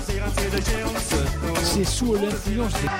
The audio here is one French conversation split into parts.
C'est sous l'influence des...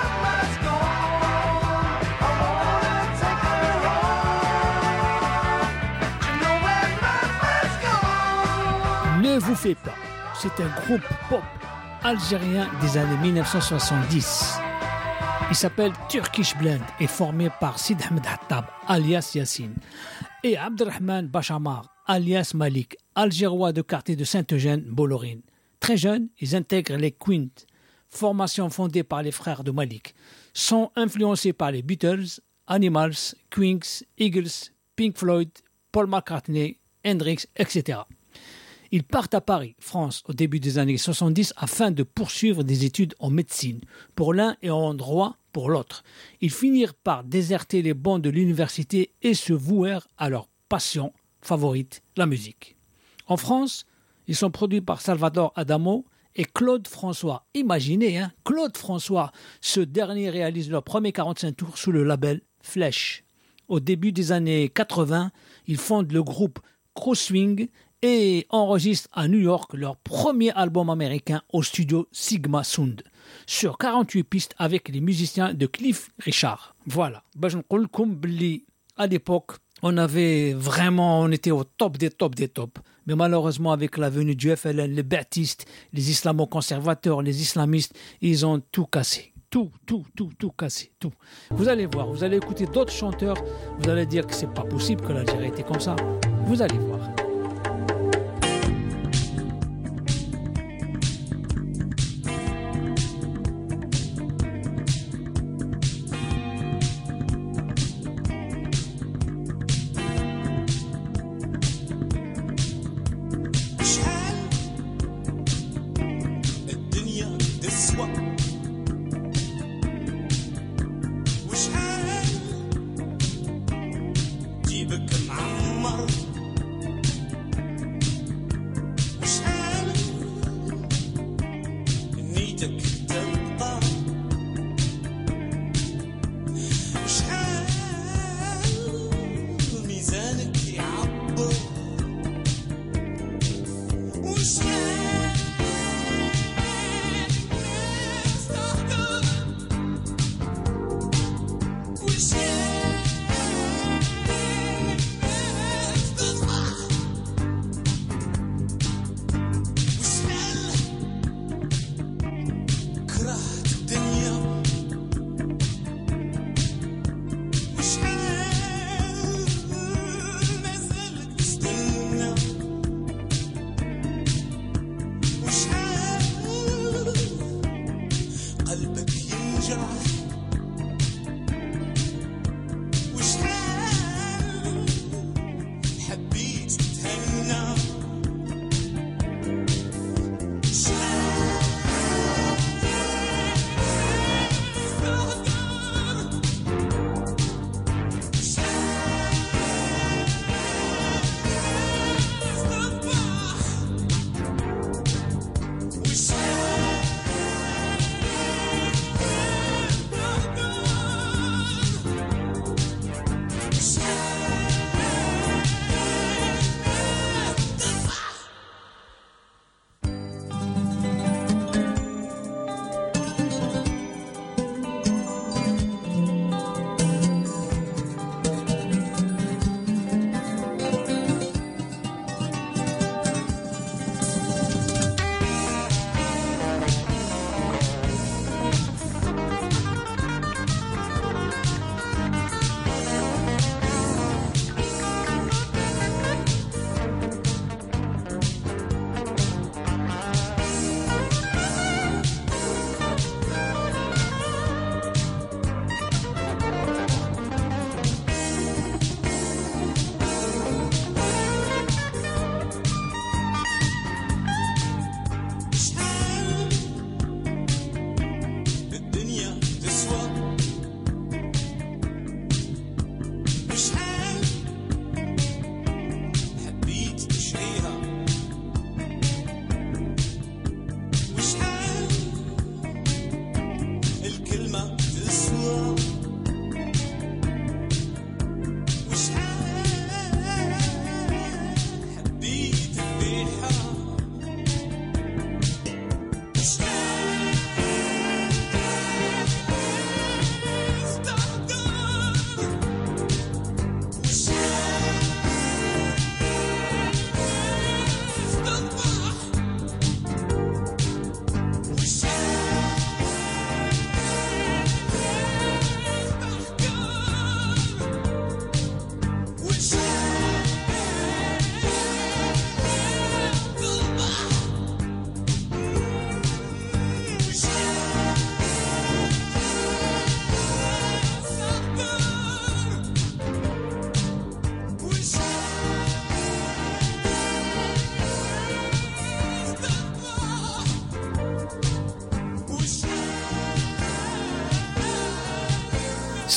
Ne vous faites pas, c'est un groupe pop algérien des années 1970. Il s'appelle Turkish Blend et formé par Sid Ahmed Hattab, alias Yassine, et Abdelrahman Bachamar, alias Malik, algérois de quartier de Saint-Eugène, Bollorine. Très jeunes, ils intègrent les Quint, formation fondée par les frères de Malik. Sont influencés par les Beatles, Animals, Queens, Eagles, Pink Floyd, Paul McCartney, Hendrix, etc. Ils partent à Paris, France, au début des années 70 afin de poursuivre des études en médecine, pour l'un et en droit pour l'autre. Ils finirent par déserter les bancs de l'université et se vouèrent à leur passion favorite, la musique. En France, ils sont produits par Salvador Adamo et Claude François. Imaginez, Claude François, ce dernier réalise leur premier 45 tours sous le label Flèche. Au début des années 80, ils fondent le groupe Crosswing et enregistrent à New York leur premier album américain au studio Sigma Sound, sur 48 pistes avec les musiciens de Cliff Richard. Voilà. À l'époque, on était au top des tops. Mais malheureusement, avec la venue du FLN, les baptistes, les islamo-conservateurs, les islamistes, ils ont tout cassé. Tout cassé. Vous allez voir, vous allez écouter d'autres chanteurs, vous allez dire que c'est pas possible que l'Algérie était comme ça. Vous allez voir.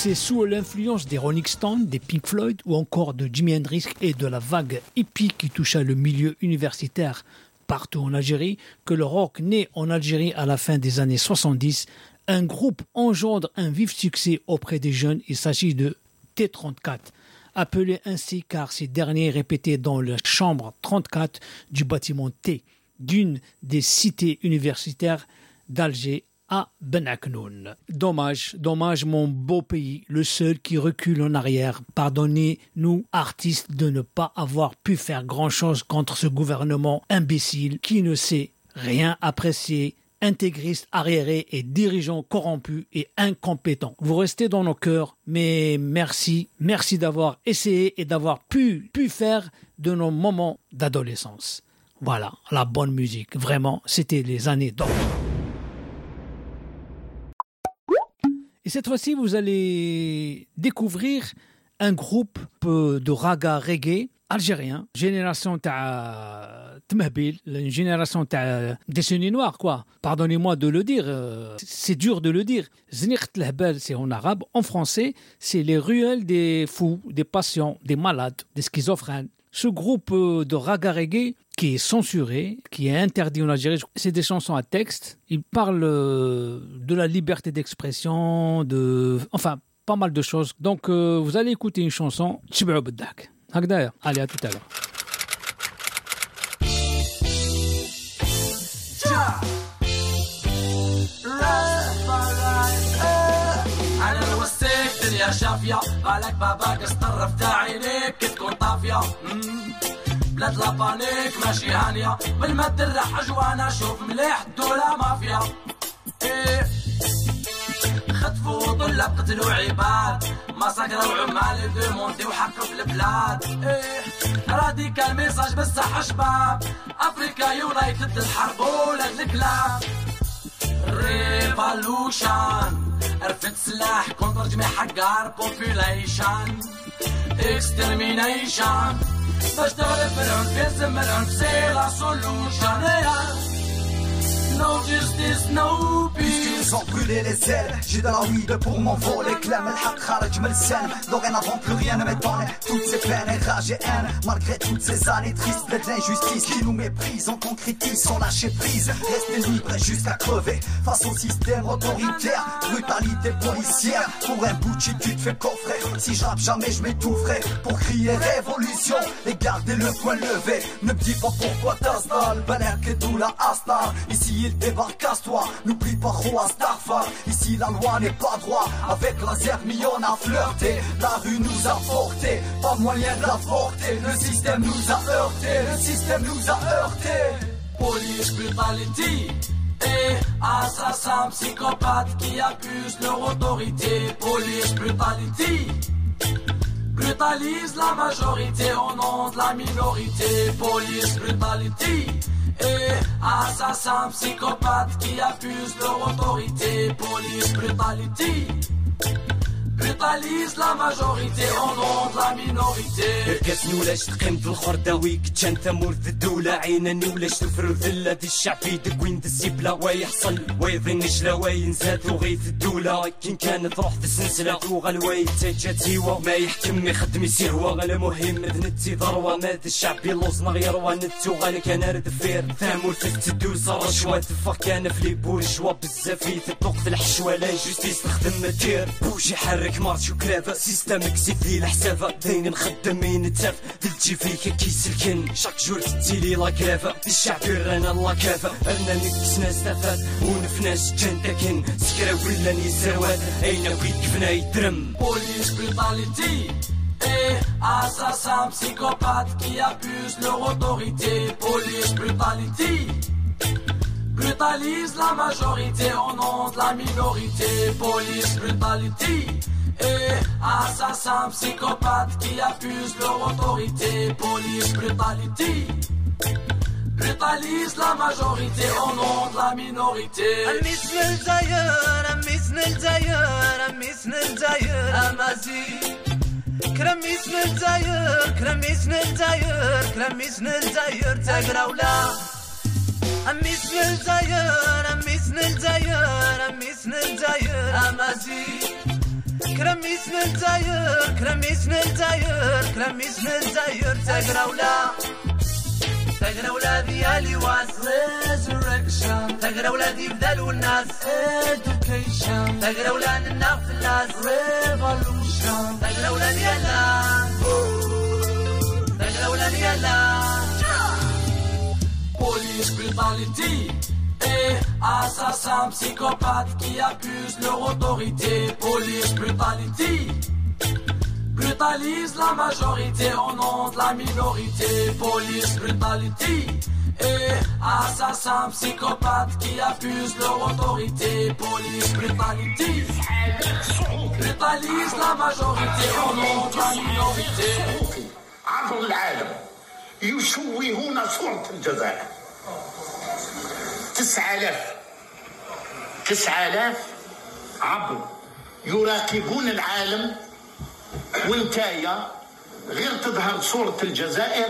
C'est sous l'influence des Rolling Stones, des Pink Floyd ou encore de Jimi Hendrix et de la vague hippie qui toucha le milieu universitaire partout en Algérie que le rock né en Algérie à la fin des années 70. Un groupe engendre un vif succès auprès des jeunes. Il s'agit de T34, appelé ainsi car ces derniers répétaient dans la chambre 34 du bâtiment T, d'une des cités universitaires d'Alger à Ben Aknoun. Dommage, mon beau pays, le seul qui recule en arrière. Pardonnez-nous, artistes, de ne pas avoir pu faire grand-chose contre ce gouvernement imbécile qui ne sait rien apprécier, intégriste, arriéré et dirigeant corrompu et incompétent. Vous restez dans nos cœurs, mais merci d'avoir essayé et d'avoir pu faire de nos moments d'adolescence. Voilà, la bonne musique. Vraiment, c'était les années d'or. Et cette fois-ci, vous allez découvrir un groupe de raga reggae algérien, génération Tmahbil, une génération décennie noire, quoi. Pardonnez-moi de le dire, c'est dur de le dire. Znicht Lehbel, c'est en arabe. En français, c'est les ruelles des fous, des patients, des malades, des schizophrènes. Ce groupe de raga reggae qui est censuré, qui est interdit en Algérie, c'est des chansons à texte. Ils parlent de la liberté d'expression, enfin, pas mal de choses. Donc, vous allez écouter une chanson, Tchib'ou B'dak. Allez, à tout à l'heure. يا شافية بالك باباك استرفت عينيك تكون طافية بلاد لابانيك ماشي هانية بالمد الرح جوانا شوف مليح الدولة مافيا إيه خطفوا طلاب قتلوا عباد مساكروا عمال ديمونتي وحكوا في البلاد إيه راديكال ميساج بصح شباب افريكا يونايتد الحرب ولاد الكلاب ريفولوشن رفت سلاح كونتر جميع حقار بوبيليشن اكسترمينيشن باش تغلب العنف يلزم العنف سي لا سولوشن No justice, no peace. Sans brûler les ailes, j'ai de la weed pour m'envoler. Clem el haq kharaj me le scène. Dorénavant plus rien ne m'étonne. Toutes ces peines et rage et haine, malgré toutes ces années tristes de l'injustice qui nous méprise, on concrétise sans lâcher prise. Rester libre jusqu'à crever face au système autoritaire. Brutalité policière, pour un bout de shit tu te fais coffrer. Si je rappe jamais je m'étoufferai pour crier révolution et garder le poing levé. Ne me dis pas pourquoi t'as Baner que tout la Astar. Ici il débarque, casse-toi, n'oublie pas Roi Starfar. Ici la loi n'est pas droit, avec la zermie on a flirté. La rue nous a porté, pas moyen de la porter. Le système nous a heurté, le système nous a heurté. Police brutality, et assassin psychopathe qui abuse leur autorité. Police brutality, brutalise la majorité au nom de la minorité. Police brutality, et assassin psychopathe qui abuse leur autorité. Police brutality, brutalise la majorité au nom de la minorité. الكاسني ولاش تقيمت الخرداوي كتشان ثمور في الدولة عيناني ولاش تفرو ذلة دي الشعبي دكوين الزبلة ويحصل ويظنش لا وينزاد وغي في الدولة كين كانت روح في السلسلة وغالواي تاجات سيوا ما يحكم يخدم يسيروا المهم ذنتي ضروة ماد الشعبي لوزنا غير وانتو غالي كان رد فير ثامور في التدوس الرشوة تفق كان في لي بورجوا بزاف يثبق في الحشوة لا جوستيس تخدم تير بوجي حرك مارش وكلافة سيستمك سيفي الحسافة داين مخدمين تاف دلتي فيك كيس الكن شاك جور تتيلي لا كلافة الشعب رانا لا كافة أنا نكسنا استفاد ونفناش جنتكن سكرا ولا نيسروات أين ويك فينا يدرم. Police brutality, et assassin psychopathe qui abuse leur autorité. Police brutality, brutalise la majorité au nom de la minorité. Police brutality, et assassin psychopathe qui abuse leur autorité. Police brutality, brutalise la majorité au nom de la minorité. أميسن الجزائر أميسن الجزائر أميسن الجزائر أمازي كرميسن الجزائر كرميسن الجزائر كرميسن الجزائر تقراولا أميسن الجزائر أميسن الجزائر أميسن الجزائر أمازي كرميس الجزائر كرميس الجزائر كرميس الجزائر تقرا ولادي يا لواس Resurrection تقرا ولادي بدلوا الناس Education تقرا ولاد الناس الناس Revolution تقرا ولادي يلا تقرا ولادي يلا Police brutality et assassin psychopathe qui abuse leur autorité. Police brutality brutalise la majorité au nom de la minorité. Police brutality et assassin psychopathe qui abuse leur autorité. Police brutality brutalise la majorité au nom de la minorité. عبر العالم يشوهون صورة الجزائر 9000 عبر يراقبون العالم وانتايا غير تظهر صورة الجزائر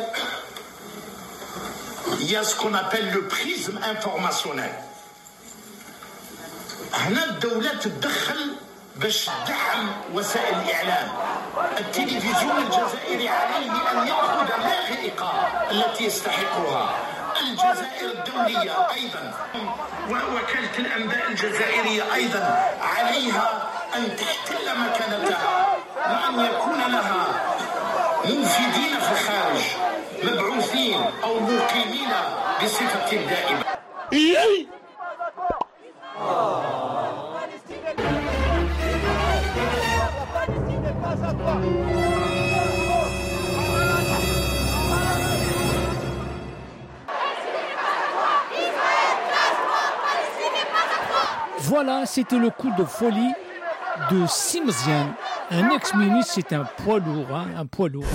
يا سكون ابل لو بريزم انفورماسيونيل هنا الدولة تتدخل باش تدعم وسائل الإعلام التلفزيون الجزائري عليه أن يأخذ اللائقة التي يستحقها الجزائر الدولية أيضا ووكالة الأنباء الجزائرية أيضا عليها أن تحتل مكانتها وأن يكون لها منفذين في الخارج مبعوثين أو مقيمين بصفة دائمة. Voilà, c'était le coup de folie de Simzian, un ex-ministre, c'est un poids lourd, un poids lourd.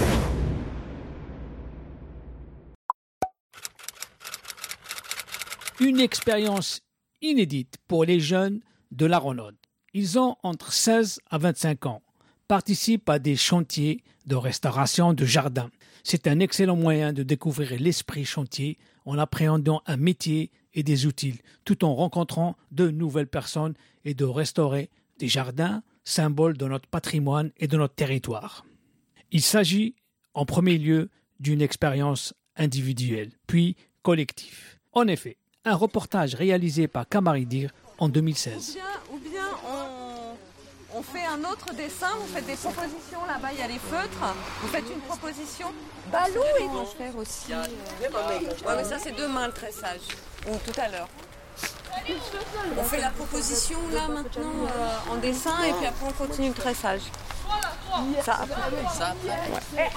Une expérience inédite pour les jeunes de la Renaude. Ils ont entre 16 à 25 ans, participent à des chantiers de restauration de jardins. C'est un excellent moyen de découvrir l'esprit chantier en appréhendant un métier et des outils, tout en rencontrant de nouvelles personnes et de restaurer des jardins, symboles de notre patrimoine et de notre territoire. Il s'agit en premier lieu d'une expérience individuelle, puis collective. En effet, un reportage réalisé par Kamaridir en 2016. Ou bien on fait un autre dessin, vous faites des propositions, là-bas il y a les feutres, vous faites une proposition. Balou, ils vont faire aussi. Ouais, mais ça c'est demain le tressage, ou tout à l'heure. On fait la proposition là maintenant en dessin et puis après on continue le tressage. Ça après. Ouais.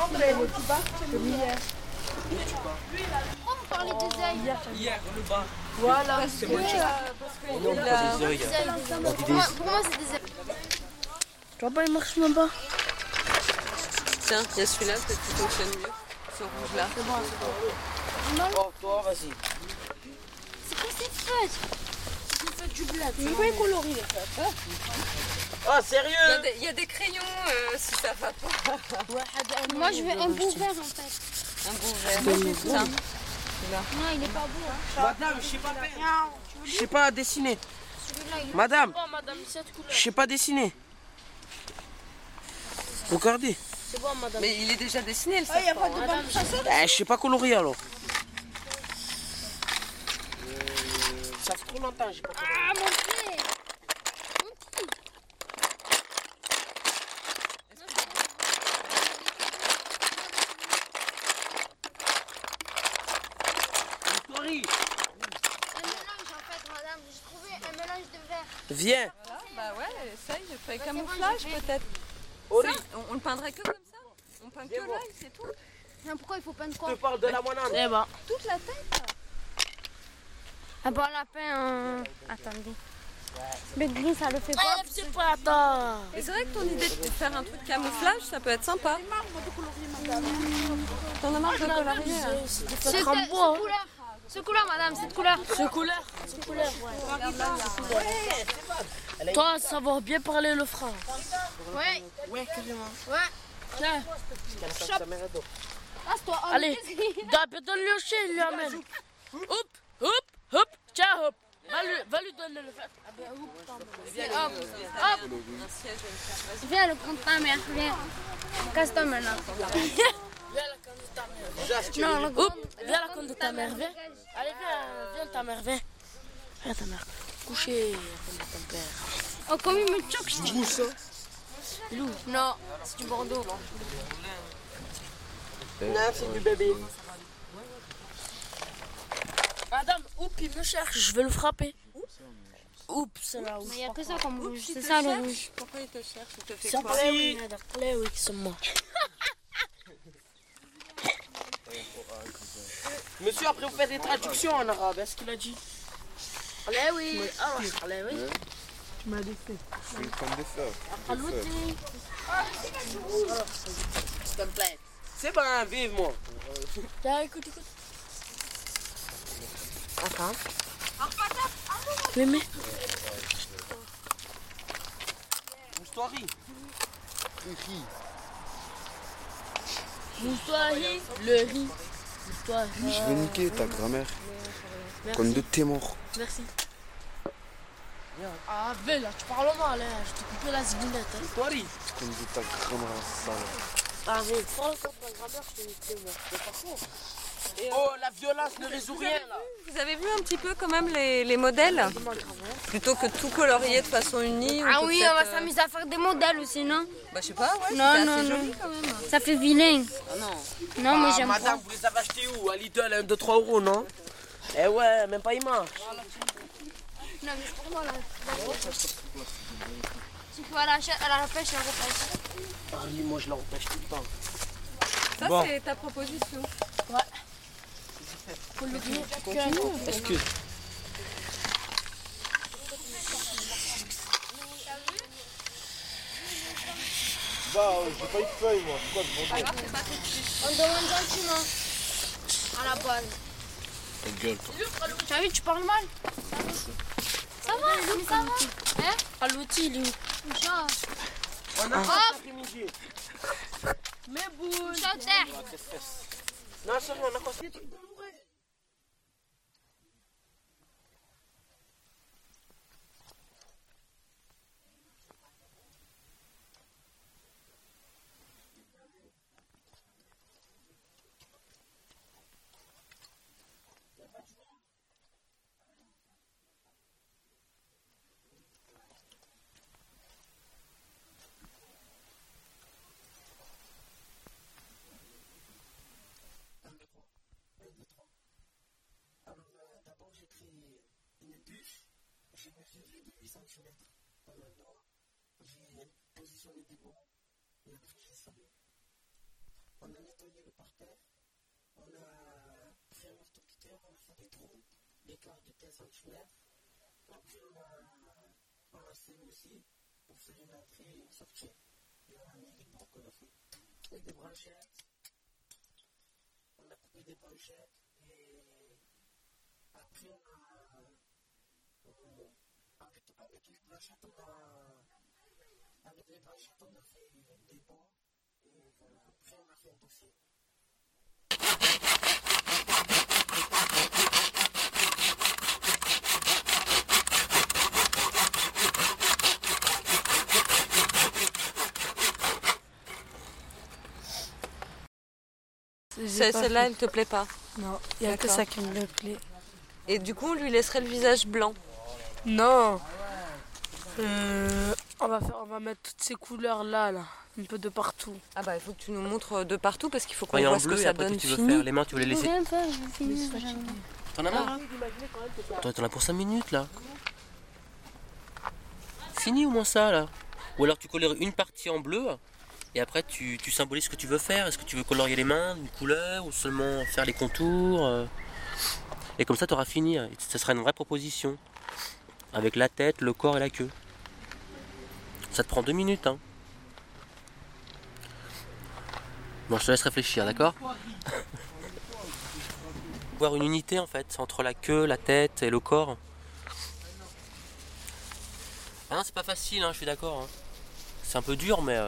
On parlait des ailes. Hier, le bas. Voilà, c'est bon. Pour moi, c'est des ailes. Tu vois pas, il marche même pas. Tiens, il y a celui-là, peut-être qu'il fonctionne mieux. Ce rouge-là. C'est bon, c'est bon. Oh, toi, vas-y. C'est quoi cette feuille? C'est une feuille du bled. Mais pourquoi il colorie les feutres? Oh, sérieux? Il y a des crayons si ça va pas. Moi, je veux un beau vert en fait. Un beau vert. Tiens. Non, il est pas beau. Hein. Madame, je sais pas dessiner. Madame, je sais pas dessiner. Regardez. C'est bon, madame. Mais il est déjà dessiné le serpent. Il n'y a pas de bande chasseur. Je sais pas colorier alors. Ça fait trop longtemps, j'ai pas colorié. Ah, mon pied. Un mélange en fait, madame. J'ai trouvé un mélange de verre. Viens. Voilà, bah ouais, essaye, fais camouflage peut-être. Ori. Ça, on le peindrait que comme ça. On peint que l'œil, c'est tout. Non, pourquoi il faut peindre Je quoi? te parle de la banane. Eh ben. Toute la tête. Ah bon, on l'a peint en... Attendez. Le gris, ça le fait pas. C'est pas, attends. Et c'est vrai que ton idée de faire un truc camouflage, ça peut être sympa. T'en as marre de colorier. C'est en bois. Ce couleur, madame, cette couleur. Ce couleur. Toi, savoir bien parler le franc. Ouais. Ouais, carrément. Ouais. Tiens. Passe-toi. Allez, donne-le au chien, il lui amène. Hop, hop, hop. Tiens, hop. Va lui donner le fait. Ah ben, Hop, hop. Viens le compte ta mère, viens. Casse-toi maintenant. Viens la compte de ta mère. Non, le compte. Viens la compte de ta mère, viens. Allez, viens ta mère, viens. Viens ta mère. Coucher, comme ton père. Oh, comme il me choque, je dis. Où ça? Lou. Non, c'est du Bordeaux. Non, c'est du bébé. Madame, oups, il me cherche, je vais le frapper. Oups, c'est là où. Il n'y a que ça comme rouge, c'est ça le rouge. Pourquoi il te cherche? Il te fait C'est quoi? oui, c'est moi. Monsieur, après vous faites des traductions en arabe, est-ce qu'il a dit? Allez, oui. Allez, oui. Tu m'as laissé. Je suis une femme de fer. S'il te plaît. C'est bon, vive moi. Tiens, écoute. Attends. Oui, mais. Moustoiri. Moustoiri, le riz. Moustoiri. Je vais niquer ta grand-mère. Merci. Comme de tes morts. Merci. Ah, là, tu parles mal, hein. Je t'ai coupé la zibinette. Hein. Moustoiri. Comme de ta grand-mère sale. Ah, mais parle comme ta grand-mère, je t'ai niqué, moi. Mais par contre. Oh, la violence ne résout rien là. Vous avez vu un petit peu quand même les modèles? Plutôt que tout colorier de façon unie. Ah oui, on va s'amuser à faire des modèles aussi, non? Bah je sais pas, ouais. Non, Joli quand même. Ça fait vilain. Ah non. Non, mais j'aime pas. Madame, vous les avez achetés où? À Lidl, 1, 2, 3 euros, non? Eh ouais, même pas il marche. Non, mais c'est pour moi là. Si tu vas à la pêche, elle repêche. Ah oui, moi je la repêche tout le temps. Ça Bon. c'est ta proposition. Ouais. Faut le dire. Excuse. Bah, j'ai pas eu de feuille, moi. Pourquoi je vends? On demande gentiment. À la base. Ta gueule, toi. Tu as vu, tu parles mal. Ça va, mais ça va. Hein? À l'outil, lui. Ciao. On a Hop. pas après-midi. Mais bouge. Ciao, terre. Non, c'est rien, on a quoi? D'abord, j'ai pris une bûche, j'ai mesuré de 8 cm par le doigt, j'ai positionné des bancs et après j'ai salé. On a nettoyé le parterre, on a fait un orthopédeur, on a fait des trous d'écart de 15 cm. Après, on a scellé aussi pour faire une entrée et une sortie. Et on a mis des bancs qu'on a fait. Et des branchettes. On a coupé des branchettes et après, avec les branchettes, on a fait des bancs et voilà. Après, on a fait un dossier. Celle-là, elle te plaît pas? Non, il n'y a que ça qui me plaît. Et du coup, on lui laisserait le visage blanc? Non. On va mettre toutes ces couleurs là, un peu de partout. Ah bah il faut que tu nous montres de partout parce qu'il faut qu'on Quand il y a en voit ce que bleu, et ça après, donne tu veux fini. faire les mains, tu veux les laisser. Je T'en as marre là? Attends, t'en as pour 5 minutes là. Fini au moins ça là. Ou alors tu colories une partie en bleu et après tu symbolises ce que tu veux faire. Est-ce que tu veux colorier les mains d'une couleur ou seulement faire les contours et comme ça tu auras fini. Et ça sera une vraie proposition. Avec la tête, le corps et la queue. Ça te prend 2 minutes hein. Bon, je te laisse réfléchir, d'accord? Voir une unité en fait entre la queue, la tête et le corps. Ah non, c'est pas facile, hein, je suis d'accord. Hein. C'est un peu dur, mais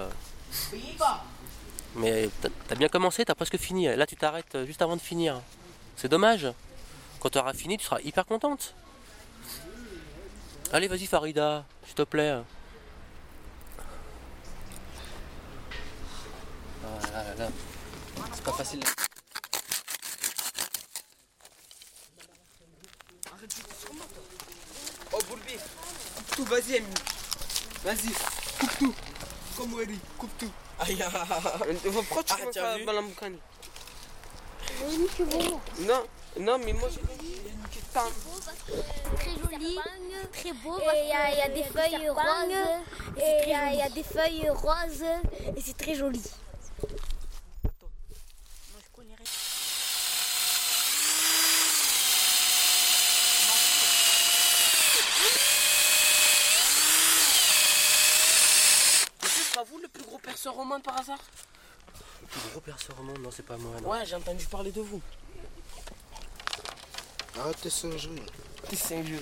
t'as bien commencé, t'as presque fini. Là, tu t'arrêtes juste avant de finir. C'est dommage. Quand tu auras fini, tu seras hyper contente. Allez, vas-y Farida, s'il te plaît. Ah là là là. C'est pas facile. Oh Boulbi, coupe tout, vas-y Amine. Vas-y, coupe tout. Comme Weri, coupe tout. Aïe, pourquoi tu fais ça dans la Moukani? Non, non, mais moi j'ai une petite tente. Très joli, très beau. Et il y a des feuilles roses. Et il y a des feuilles roses. Et c'est très joli. C'est pas vous le plus gros perceur au monde par hasard? Le plus gros perceur au monde, non, c'est pas moi. Non. Ouais, j'ai entendu parler de vous. Arrête tes singeries. Tes singeries.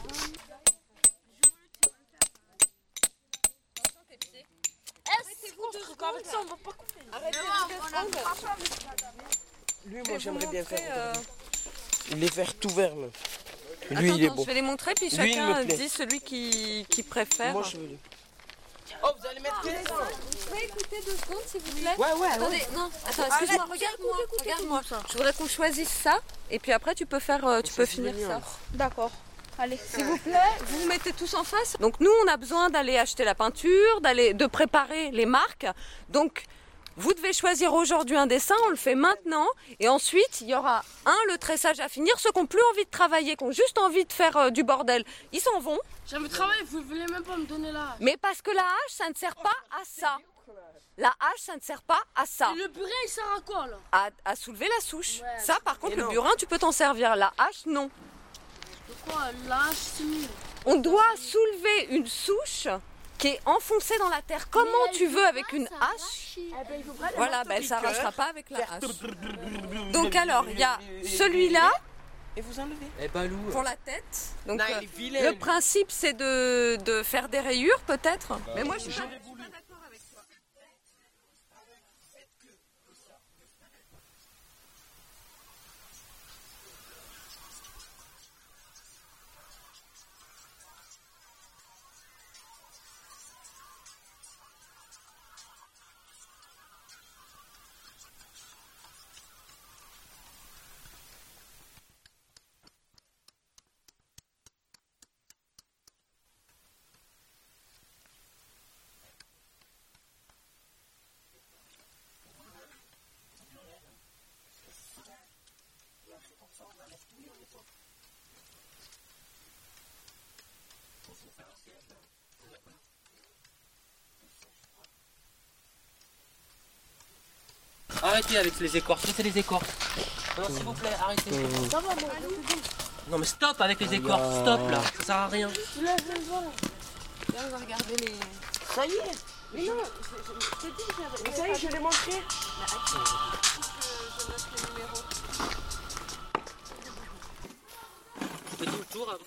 Avec ça, on va pas couper. Arrêtez de défendre. Lui, moi, j'aimerais bien faire. Les verts tout verts, là. Lui, Attends, il est beau. je vais les montrer, puis Lui, il chacun me plaît. dit celui qui préfère. Moi, je veux lui. Oh, vous allez mettre quel sang? Vous pouvez écouter 2 secondes, s'il vous plaît? Ouais. Attendez, non, attends, excuse-moi, regarde-moi. Je voudrais qu'on choisisse ça, et puis après, tu peux finir ça. D'accord. Allez. S'il vous plaît, vous vous mettez tous en face. Donc nous, on a besoin d'aller acheter la peinture, de préparer les marques. Donc, vous devez choisir aujourd'hui un dessin, on le fait maintenant. Et ensuite, il y aura le tressage à finir. Ceux qui n'ont plus envie de travailler, qui ont juste envie de faire du bordel, ils s'en vont. J'ai envie de travailler, vous voulez même pas me donner la hache. Mais parce que la hache, ça ne sert pas à ça. La hache, ça ne sert pas à ça. Et le burin, il sert à quoi, là? À soulever la souche. Ouais. Ça, par contre, le burin, tu peux t'en servir. La hache, non. De quoi? La hache, c'est mieux. On doit soulever une souche qui est enfoncée dans la terre. Comment tu veux avec une hache? Voilà, elle ne s'arrachera pas avec la hache. Donc alors, il y a celui-là. Et vous enlevez? Eh Balou. Pour la tête. Donc Non, il est vilain, le lui. principe, c'est de faire des rayures, peut-être. Mais moi, je suis pas d'accord avec toi. Arrêtez avec les écorces, laissez les écorces. Non, s'il vous plaît, arrêtez. Ça va, moi. Non, mais stop avec les écorces, stop là, ça sert à rien. Là, on va regarder les... Ça y est. Mais non, mais ça y est, je l'ai montré. Fais tout le tour avant.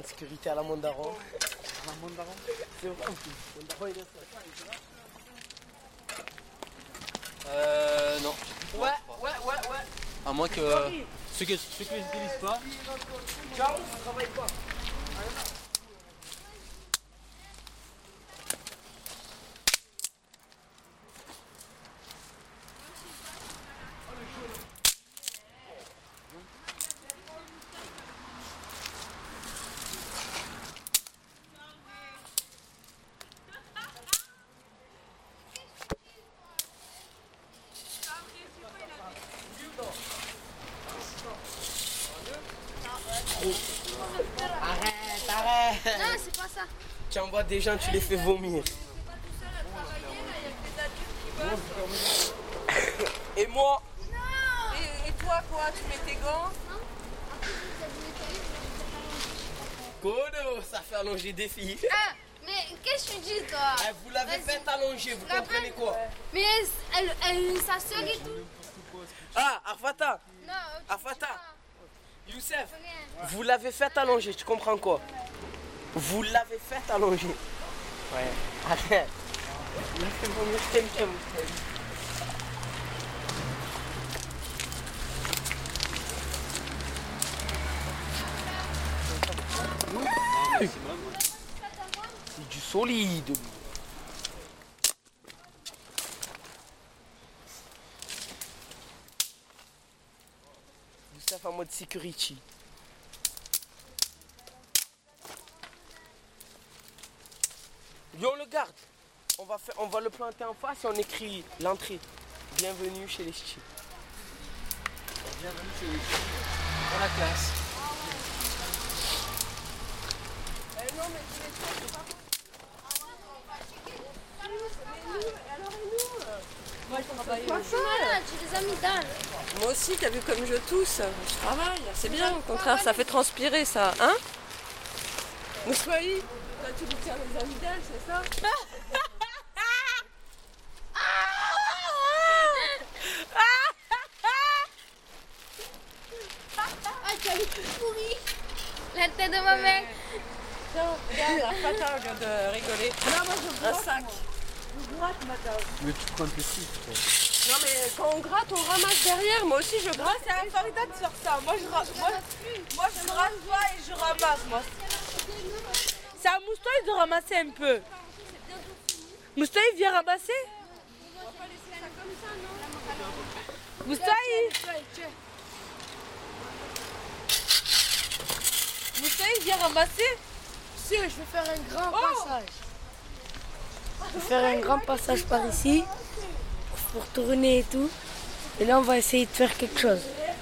Sécurité à la Mondaron. La Mondaron? C'est vrai en plus. Mondaron, il est ça. Non. Ouais. À moins que ceux qui n'utilisent pas. Ciao, ça travaille pas. Arrête. Non, c'est pas ça. Tu envoies des gens, tu les fais vomir. Et moi? Et toi, quoi? Tu mets tes gants? Kodo, ça fait allonger des filles. Ah, mais qu'est-ce que tu dis, toi? Vous l'avez fait allonger, vous comprenez quoi? Mais elle s'assure et tout. Ah, Arfata. Non, Arfata. Youssef, vous l'avez fait allonger, tu comprends quoi? Vous l'avez fait allonger. Ouais. Arrête. C'est bon, je t'aime bien, c'est du solide. Youssef en mode security. Yo, on le garde. On va le planter en face et on écrit l'entrée. Bienvenue chez les ch'tis. Bienvenue chez les ch'tis. Dans la classe. Non, mais tu les trouves, c'est pas bon. Moi, je travaille. Tu les as mis dans. Moi aussi, t'as vu comme je tousse? Je travaille, c'est bien, au contraire, ça fait transpirer ça, hein? Moussoui, toi tu lui tiens les amygdales, c'est ça? Ah, tu as les coups pourris. La tête de ma mère. Tiens, regarde, la fata vient de rigoler. Non, moi je Un sac. Je gratte, madame. Mais tu prends un petit. Non mais quand on gratte, on ramasse derrière. Moi aussi je gratte. C'est un Farida de faire ça. Moi je gratte pas et je ramasse moi. C'est à Moustaï de ramasser un peu. Moustaï viens ramasser. On va pas laisser ça comme ça, non? Moustaï. Moustaï viens ramasser. Si, je vais faire un grand passage. Je vais faire un grand passage par ici pour tourner et tout. Et là, on va essayer de faire quelque chose.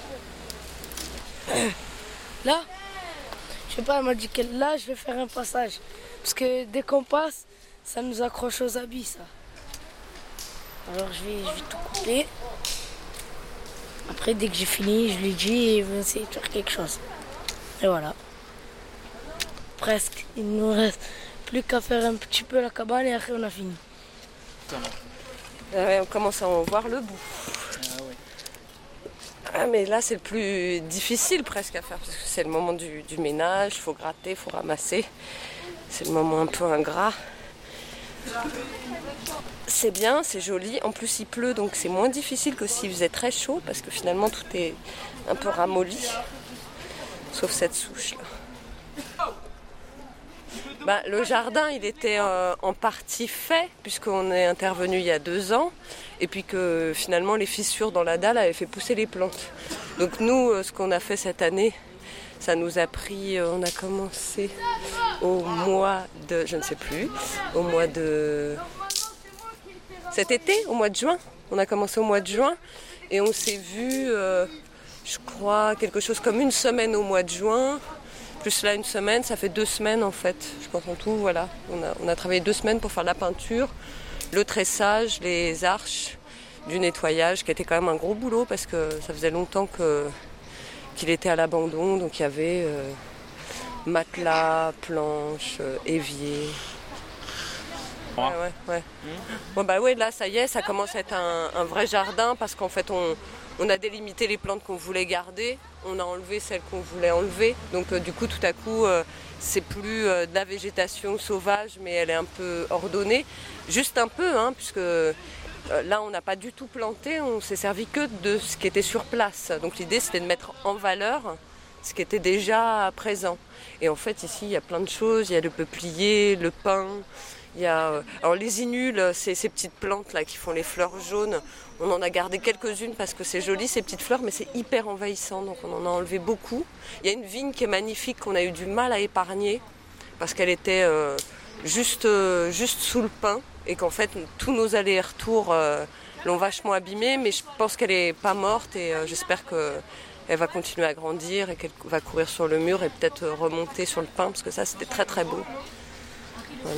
Là, je sais pas, elle m'a dit que là, je vais faire un passage. Parce que dès qu'on passe, ça nous accroche aux habits, ça. Alors, je vais tout couper. Après, dès que j'ai fini, je lui dis, il va essayer de faire quelque chose. Et voilà. Presque. Il nous reste plus qu'à faire un petit peu la cabane et après on a fini. Ouais, on commence à en voir le bout. Ah, mais là c'est le plus difficile presque à faire parce que c'est le moment du ménage, il faut gratter, il faut ramasser. C'est le moment un peu ingrat. C'est bien, c'est joli. En plus il pleut donc c'est moins difficile que s'il faisait très chaud parce que finalement tout est un peu ramolli. Sauf cette souche là. Bah, le jardin, il était en partie fait, puisqu'on est intervenu il y a 2 ans, et puis que finalement les fissures dans la dalle avaient fait pousser les plantes. Donc nous, ce qu'on a fait cette année, ça nous a pris, on a commencé au mois de, je ne sais plus, au mois de... Cet été, au mois de juin. On a commencé au mois de juin, et on s'est vu, je crois, quelque chose comme 1 semaine au mois de juin. Plus là 1 semaine, ça fait 2 semaines en fait. Je pense en tout, voilà. On a travaillé 2 semaines pour faire la peinture, le tressage, les arches, du nettoyage, qui était quand même un gros boulot parce que ça faisait longtemps qu'il était à l'abandon. Donc il y avait matelas, planches, évier. Ouais. Ouais, bah ouais, là ça y est, ça commence à être un vrai jardin parce qu'en fait On a délimité les plantes qu'on voulait garder, on a enlevé celles qu'on voulait enlever. Donc du coup, tout à coup, c'est plus de la végétation sauvage, mais elle est un peu ordonnée. Juste un peu, hein, puisque là, on n'a pas du tout planté, on s'est servi que de ce qui était sur place. Donc l'idée, c'était de mettre en valeur ce qui était déjà présent. Et en fait, ici, il y a plein de choses. Il y a le peuplier, le pin. Il y a, alors les inules, c'est ces petites plantes là qui font les fleurs jaunes. On en a gardé quelques-unes parce que c'est joli ces petites fleurs, mais c'est hyper envahissant, donc on en a enlevé beaucoup. Il y a une vigne qui est magnifique qu'on a eu du mal à épargner parce qu'elle était juste sous le pin et qu'en fait tous nos allers et retours l'ont vachement abîmée, mais je pense qu'elle n'est pas morte et j'espère qu'elle va continuer à grandir et qu'elle va courir sur le mur et peut-être remonter sur le pin parce que ça c'était très très beau. Voilà.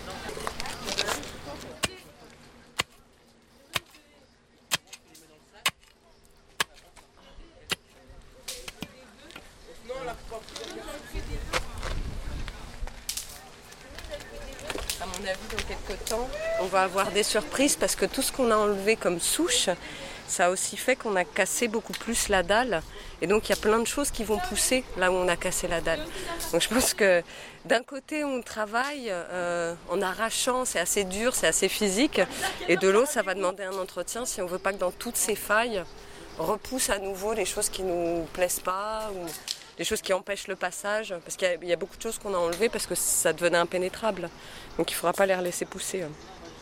À mon avis, dans quelques temps, on va avoir des surprises parce que tout ce qu'on a enlevé comme souche, ça a aussi fait qu'on a cassé beaucoup plus la dalle. Et donc, il y a plein de choses qui vont pousser là où on a cassé la dalle. Donc, je pense que d'un côté, on travaille en arrachant, c'est assez dur, c'est assez physique. Et de l'autre, ça va demander un entretien si on ne veut pas que dans toutes ces failles, repousse à nouveau les choses qui ne nous plaisent pas ou des choses qui empêchent le passage. Parce qu'il y a beaucoup de choses qu'on a enlevées parce que ça devenait impénétrable. Donc, il ne faudra pas les laisser pousser. Et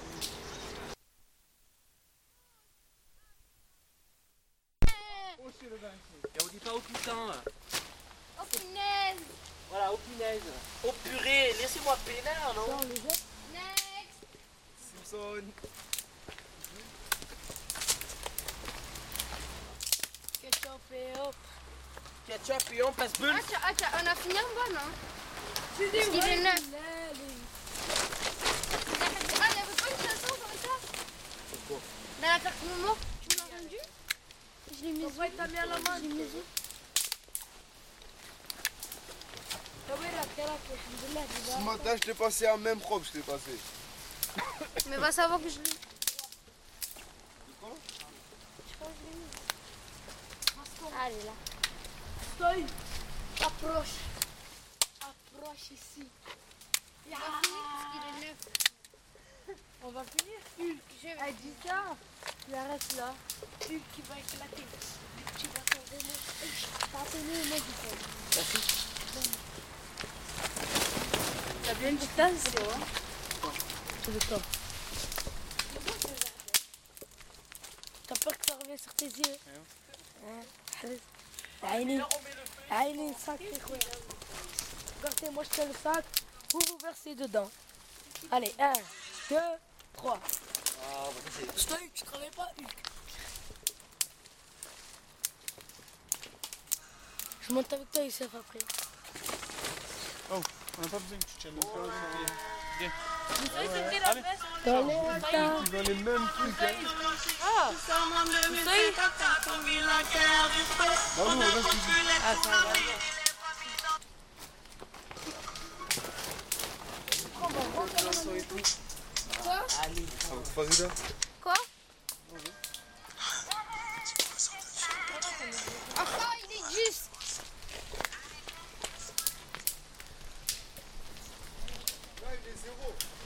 on dit pas au putain. Oh punaise. Voilà, au punaise. Oh purée, laissez-moi pénard, non? Next. Simpson. Ketchup et hop. Ketchup et on passe bulle. On a fini en bas, non? C'est Parce qu'il est neuf. Ah, il n'y avait pas une chanson comme ça? Dans la carte Momo, tu me l'as rendu? Je l'ai mis où? T'as mis à la main. Je l'ai mis où? Ce matin, je t'ai passé un même propre, je t'ai passé. Mais va savoir que je l'ai. Allez là. Stoy. Approche. Approche ici. Il va finir parce qu'il est neuf. On va finir. Hulk. Elle dit ça. Tu arrêtes là. Hulk qui va éclater. Tu vas tomber. T'as appelé le mec du fond. T'as bien dit ça, c'est vrai. C'est le temps. T'as peur que ça revienne sur tes yeux? Aïe, sac, regardez, moi je fais le sac, vous vous versez dedans. Allez, 1, 2, 3. Stoy, tu travailles pas, Hulk. Je monte avec toi, Youssef, après. Oh, on n'a pas besoin que tu tiennes. Viens. Dans les temps. Dans les mêmes trucs. Hein. Ah, Stoy. Bah non, reste ici. Ah, ça va. Quoi? Farida. Quoi? Enfin, il est juste. Là, il est 0.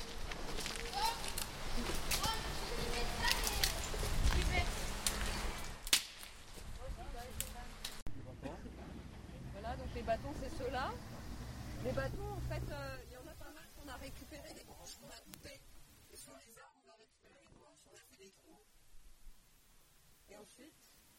Voilà, donc les bâtons, c'est ceux-là. Les bâtons, en fait, il y en a pas mal qu'on a récupéré des branches qu'on a coupées. Et sur les arbres, on a récupéré les branches, on a fait des trous. Et ensuite,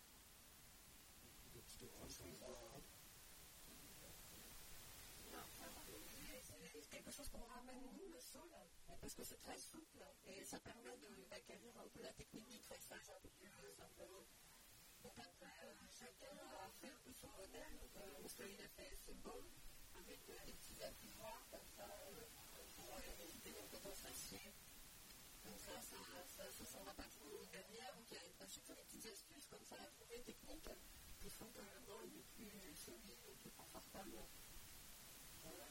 c'est quelque chose qu'on ramène nous, le sol, parce que c'est très souple et ça permet d'acquérir un peu la technique du tressage un peu plus simplement. Donc après, chacun a fait un peu son modèle. Donc, il a fait ce bol avec des petits appuis-voirs comme ça pour éviter les potentiels acier. Donc ça s'en va pas trop derrière. Donc il y a surtout des petites astuces comme ça à trouver techniques qui font que le bol est plus solide et plus confortable. Voilà.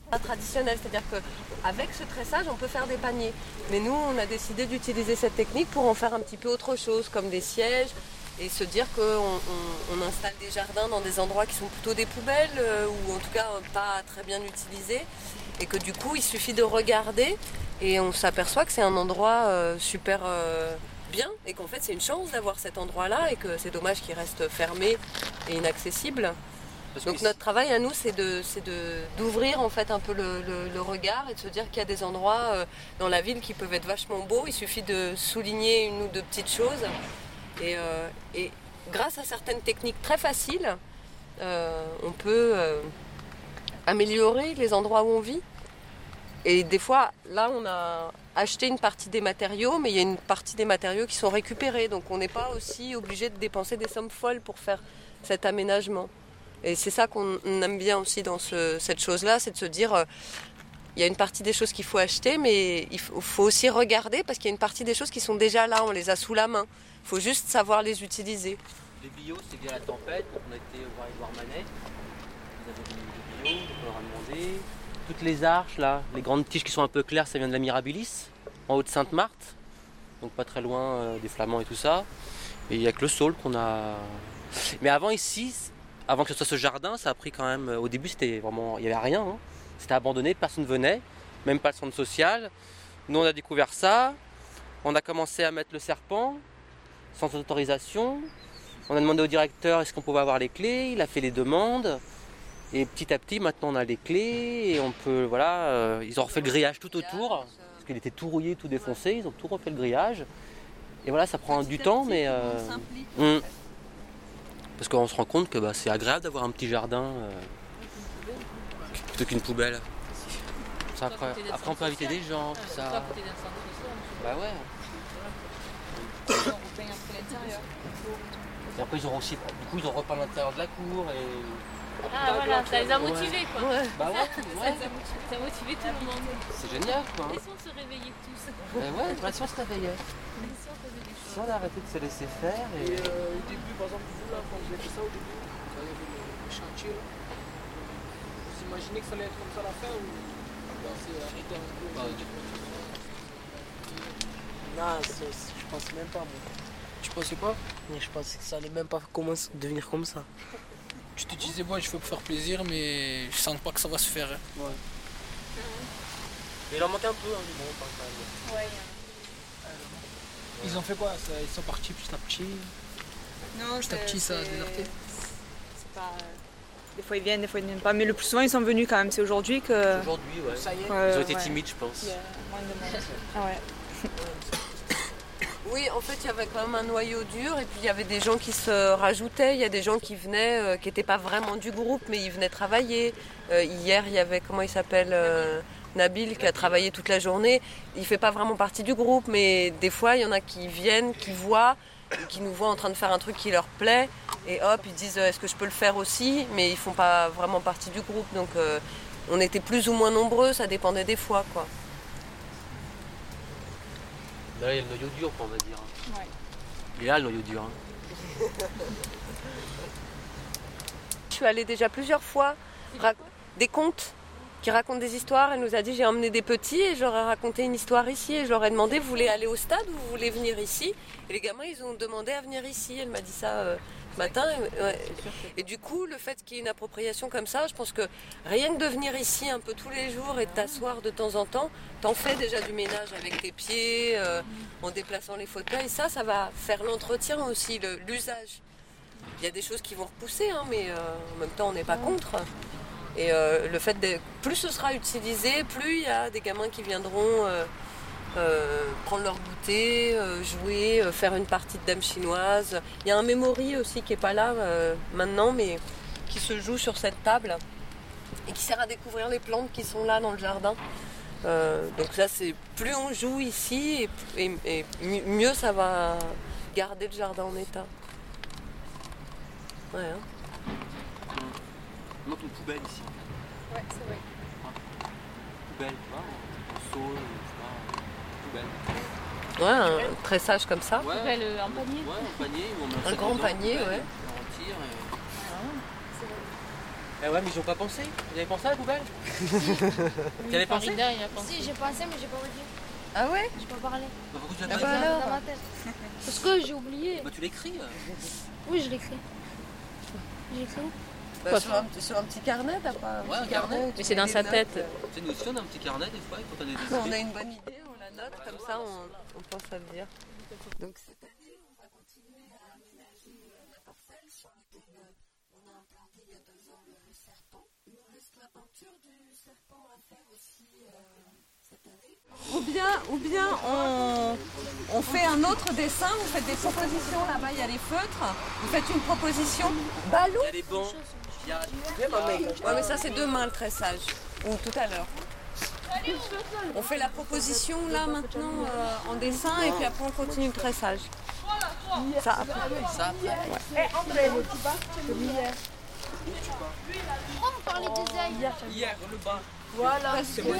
Traditionnel, c'est-à-dire qu'avec ce tressage, on peut faire des paniers. Mais nous, on a décidé d'utiliser cette technique pour en faire un petit peu autre chose, comme des sièges, et se dire qu'on installe des jardins dans des endroits qui sont plutôt des poubelles, ou en tout cas pas très bien utilisés, et que du coup, il suffit de regarder, et on s'aperçoit que c'est un endroit super bien, et qu'en fait, c'est une chance d'avoir cet endroit-là, et que c'est dommage qu'il reste fermé et inaccessible. Donc notre travail à nous, c'est d'ouvrir en fait un peu le regard et de se dire qu'il y a des endroits dans la ville qui peuvent être vachement beaux. Il suffit de souligner une ou deux petites choses. Et grâce à certaines techniques très faciles, on peut améliorer les endroits où on vit. Et des fois, là, on a acheté une partie des matériaux, mais il y a une partie des matériaux qui sont récupérés. Donc on n'est pas aussi obligé de dépenser des sommes folles pour faire cet aménagement. Et c'est ça qu'on aime bien aussi dans cette chose-là, c'est de se dire, il y a une partie des choses qu'il faut acheter, mais il faut aussi regarder parce qu'il y a une partie des choses qui sont déjà là, on les a sous la main. Il faut juste savoir les utiliser. Les bio, c'est via la tempête, donc on a été voir Edouard Manet, ils avaient des bio, on leur a demandé. Toutes les arches, là, les grandes tiges qui sont un peu claires, ça vient de la Mirabilis, en haut de Sainte-Marthe, donc pas très loin des Flamands et tout ça. Et il n'y a que le Saule qu'on a... Mais avant ici... Avant que ce soit ce jardin, ça a pris quand même... Au début, c'était vraiment... Il n'y avait rien. Hein. C'était abandonné, personne ne venait. Même pas le centre social. Nous, on a découvert ça. On a commencé à mettre le serpent, sans autorisation. On a demandé au directeur est-ce qu'on pouvait avoir les clés. Il a fait les demandes. Et petit à petit, maintenant, on a les clés. Et on peut... Voilà. Ils ont refait le grillage tout autour. Parce qu'il était tout rouillé, tout défoncé. Ils ont tout refait le grillage. Et voilà, ça prend du temps, mais... Parce qu'on se rend compte que c'est agréable d'avoir un petit jardin plutôt qu'une poubelle. Ça, après, on peut inviter des gens. Ça... Bah ouais. Et après ils auront aussi, du coup ils ont repeint l'intérieur de la cour et... Ah voilà, ça les a motivés quoi. Ouais. Bah ouais, ça a motivé tout le monde. C'est génial quoi. Et si on se réveillait tous? Ouais, si on se réveillait. Si on a arrêté de se laisser faire et... au début, par exemple, vous là, quand vous avez fait ça au début, quand il y avait le chantier là, vous imaginez que ça allait être comme ça à la fin ou c'est arrêté un peu? Non, je pense même pas moi. Tu pensais pas? Mais je pensais que ça allait même pas devenir comme ça. Tu te disais, bon, je fais pour faire plaisir, mais je sens pas que ça va se faire. Hein. Ouais. Mais il en manque un peu, hein, mais bon, pas quand même. Ouais. Ils ont fait quoi? Ils sont partis petit à petit? Non, petit à petit, ça a déserté? C'est pas... Des fois ils viennent, des fois ils ne viennent pas. Mais le plus souvent ils sont venus quand même. C'est aujourd'hui que... Aujourd'hui, ouais. Ça y est. Ils ont été timides, je pense. Il y a moins de monde. Ah ouais. Oui, en fait, il y avait quand même un noyau dur et puis il y avait des gens qui se rajoutaient. Il y a des gens qui venaient, qui n'étaient pas vraiment du groupe, mais ils venaient travailler. Hier, il y avait, comment il s'appelle Nabil qui a travaillé toute la journée. Il ne fait pas vraiment partie du groupe, mais des fois, il y en a qui viennent, qui voient, qui nous voient en train de faire un truc qui leur plaît. Et hop, ils disent est-ce que je peux le faire aussi? Mais ils ne font pas vraiment partie du groupe. Donc, on était plus ou moins nombreux, ça dépendait des fois, quoi. Là, il y a le noyau dur, on va dire. Ouais. Il est là, le noyau dur. Hein. Je suis allée déjà plusieurs fois des contes qui racontent des histoires. Elle nous a dit j'ai emmené des petits et je leur ai raconté une histoire ici. Et je leur ai demandé vous voulez aller au stade ou vous voulez venir ici? Et les gamins ils ont demandé à venir ici. Elle m'a dit ça ce matin. Et du coup le fait qu'il y ait une appropriation comme ça, je pense que rien que de venir ici un peu tous les jours et de t'asseoir de temps en temps, t'en fais déjà du ménage avec tes pieds, en déplaçant les fauteuils. Ça va faire l'entretien aussi, l'usage. Il y a des choses qui vont repousser, hein, mais en même temps on n'est pas contre. Et le fait de plus ce sera utilisé, plus il y a des gamins qui viendront prendre leur goûter, jouer, faire une partie de dame chinoise. Il y a un memory aussi qui n'est pas là maintenant, mais qui se joue sur cette table et qui sert à découvrir les plantes qui sont là dans le jardin. Donc ça, c'est plus on joue ici et mieux ça va garder le jardin en état. Ouais, hein. On montre une poubelle ici. Ouais, c'est vrai. Poubelle, tu vois, un saule, poubelle. Ouais, un tressage comme ça. Ouais. Poubelle, un panier. Ouais, un panier. Où on met Un grand panier, poubelle, ouais. on tire et... Eh ouais, mais ils ont pas pensé. Vous avez pensé à la poubelle? Tu avais pensé? Si, j'ai pensé, mais j'ai pas envie. Ah ouais? J'ai pas parlé. Bah, pourquoi tu l'as Ah pas bah dit? alors dans ma tête. Parce que j'ai oublié. Bah tu l'écris. Oui, je l'écris. J'ai écrit. Bah, sur un petit carnet, t'as pas Ouais, un carnet. Mais c'est dans sa tête. C'est nous aussi, on a un petit carnet des fois, quand on a des idées. On a une bonne idée, on la note, comme ça on pense à le dire. Donc cette année, on va continuer à aménager la parcelle sur laquelle on a implanté il y a 2 ans le serpent. Il nous reste la peinture du serpent à faire aussi cette année. Ou bien on fait un autre dessin, vous faites des propositions, là-bas il y a les feutres, vous faites une proposition balou. Il y a des bancs. Ouais, mais ça c'est demain le tressage, ou tout à l'heure. On fait la proposition là maintenant en dessin et puis après on continue le tressage. Ça après. Pourquoi vous parlez des ailes? Hier, le bas. Voilà, parce que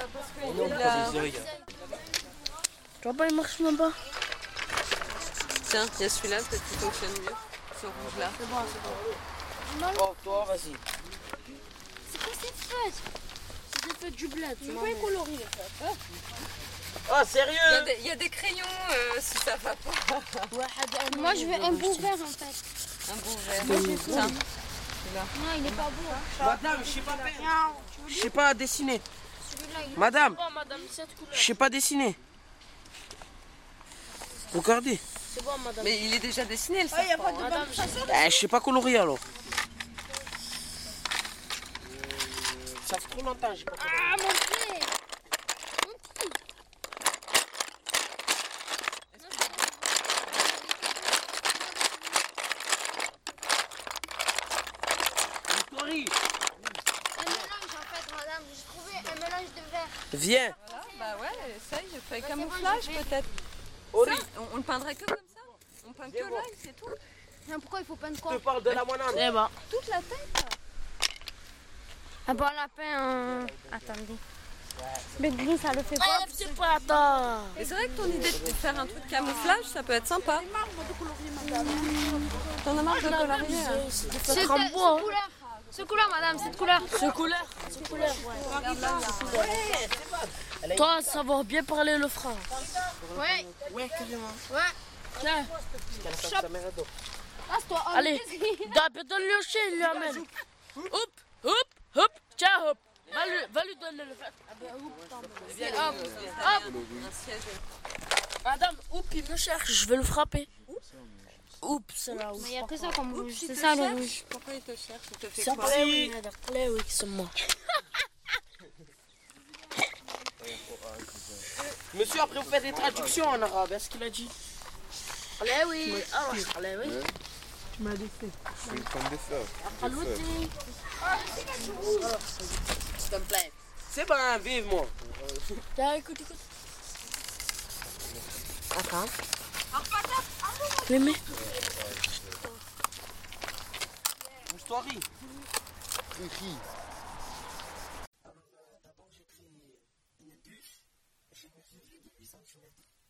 Tu vois pas, il marche même pas. tiens, il y a celui-là peut-être qui fonctionne mieux, ce rouge-là. C'est bon. Oh, toi, vas-y. C'est quoi ces feutres? C'est des feutres du bled. Tu peux colorier les feutres. Oh, sérieux? Il y a des crayons si ça va pas. Moi, je veux un bout vert en fait. Un bout vert. Tiens. Non, il est pas beau. Madame, je sais pas faire. Je sais pas dessiner. Madame, Bon, madame, cette couleur. je sais pas dessiner. Regardez. C'est bon, madame. Mais il est déjà dessiné le serpent. Madame, Je sais pas colorier alors. Ça fait trop longtemps, j'ai pas colorié. Ah, mon pied. Un mélange en fait, madame. J'ai trouvé un mélange de verre. Viens. Voilà, bah ouais, essaye, fais camouflage bon, j'ai fait. peut-être. Ori. Ça, on le peindrait que comme ça. On peint que l'œil, c'est tout. Mais pourquoi il faut peindre Je quoi? te parle de la banane. Eh ben. Toute la tête. Ah bon, on a peint un... Attendez. Le gris, ça le fait pas. C'est pas, attends. Mais c'est vrai que ton idée de faire un truc camouflage, ça peut être sympa. T'en as marre de colorier hein. C'est cette couleur. Ce couleur, madame, cette couleur. Ce couleur. Ce couleur, ouais. Toi, savoir bien parler le frein. Ouais. Ouais, carrément. Ouais. Tiens. Passe-toi. Allez, donne-le au chien, il lui amène. Hop, hop, hop, tiens, hop. Va lui donner le fait. Hop. Madame, oups, il me cherche, je vais le frapper. Oups, c'est là où. Mais il n'y a que ça comme rouge. C'est ça le rouge. Pourquoi il te cherche? Il te fait C'est quoi? pas oui, c'est moi. Monsieur, après vous faites des traductions en arabe, est-ce qu'il a dit? Allez, oui. Allez, oui. Tu m'as dit S'il te plaît. C'est bon, vive moi. Tiens, écoute. Attends. Mémé. Moustoiri. D'abord, j'ai pris une bûche, j'ai mesuré de 8 cm.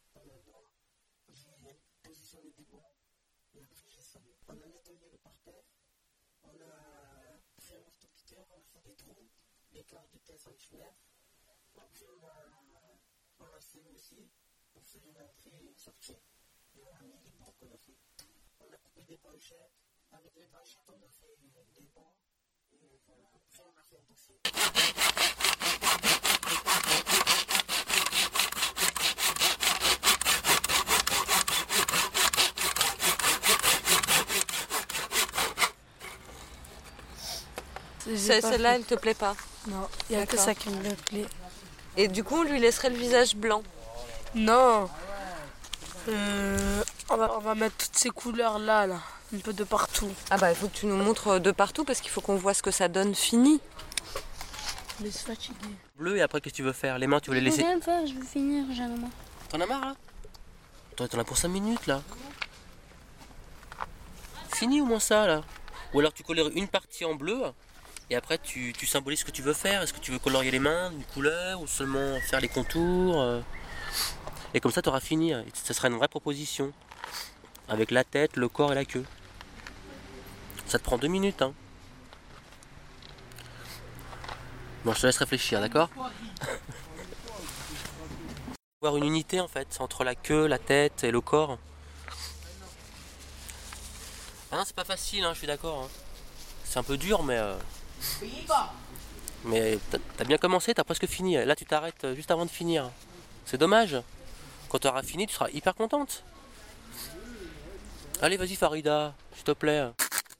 J'ai positionné des bancs et après j'ai sablé. On a nettoyé le parterre, on a pris un marteau-piqueur, on a fait des trous, d'écart de 15 cm. Après on a scellé aussi pour faire une entrée et une sortie. Et on a mis les bancs qu'on a fait. On a coupé des branchettes. Avec les branchettes, on a fait des bancs. Et voilà, après on a fait un dossier. Celle-là, elle te plaît pas? Non, il n'y a que ça qui me plaît. Et du coup, on lui laisserait le visage blanc? Non. On va mettre toutes ces couleurs là, un peu de partout. Ah bah il faut que tu nous montres de partout parce qu'il faut qu'on voit ce que ça donne fini. Laisse fatiguer. Bleu et après qu'est-ce que tu veux faire? Les mains tu veux les Je veux laisser? rien faire, je veux finir, j'en ai marre. T'en as marre là? T'en as pour 5 minutes là. Fini au moins ça là. Ou alors tu colores une partie en bleu et après tu symbolises ce que tu veux faire. Est-ce que tu veux colorier les mains d'une couleur ou seulement faire les contours et comme ça tu auras fini. Et ça sera une vraie proposition. Avec la tête, le corps et la queue. Ça te prend 2 minutes hein. Bon, je te laisse réfléchir, d'accord? Avoir une unité en fait, entre la queue, la tête et le corps. Ah non, c'est pas facile, hein, je suis d'accord. Hein. C'est un peu dur, mais t'as bien commencé, t'as presque fini. Là, tu t'arrêtes juste avant de finir. C'est dommage. Quand tu auras fini, tu seras hyper contente. Allez, vas-y, Farida, s'il te plaît.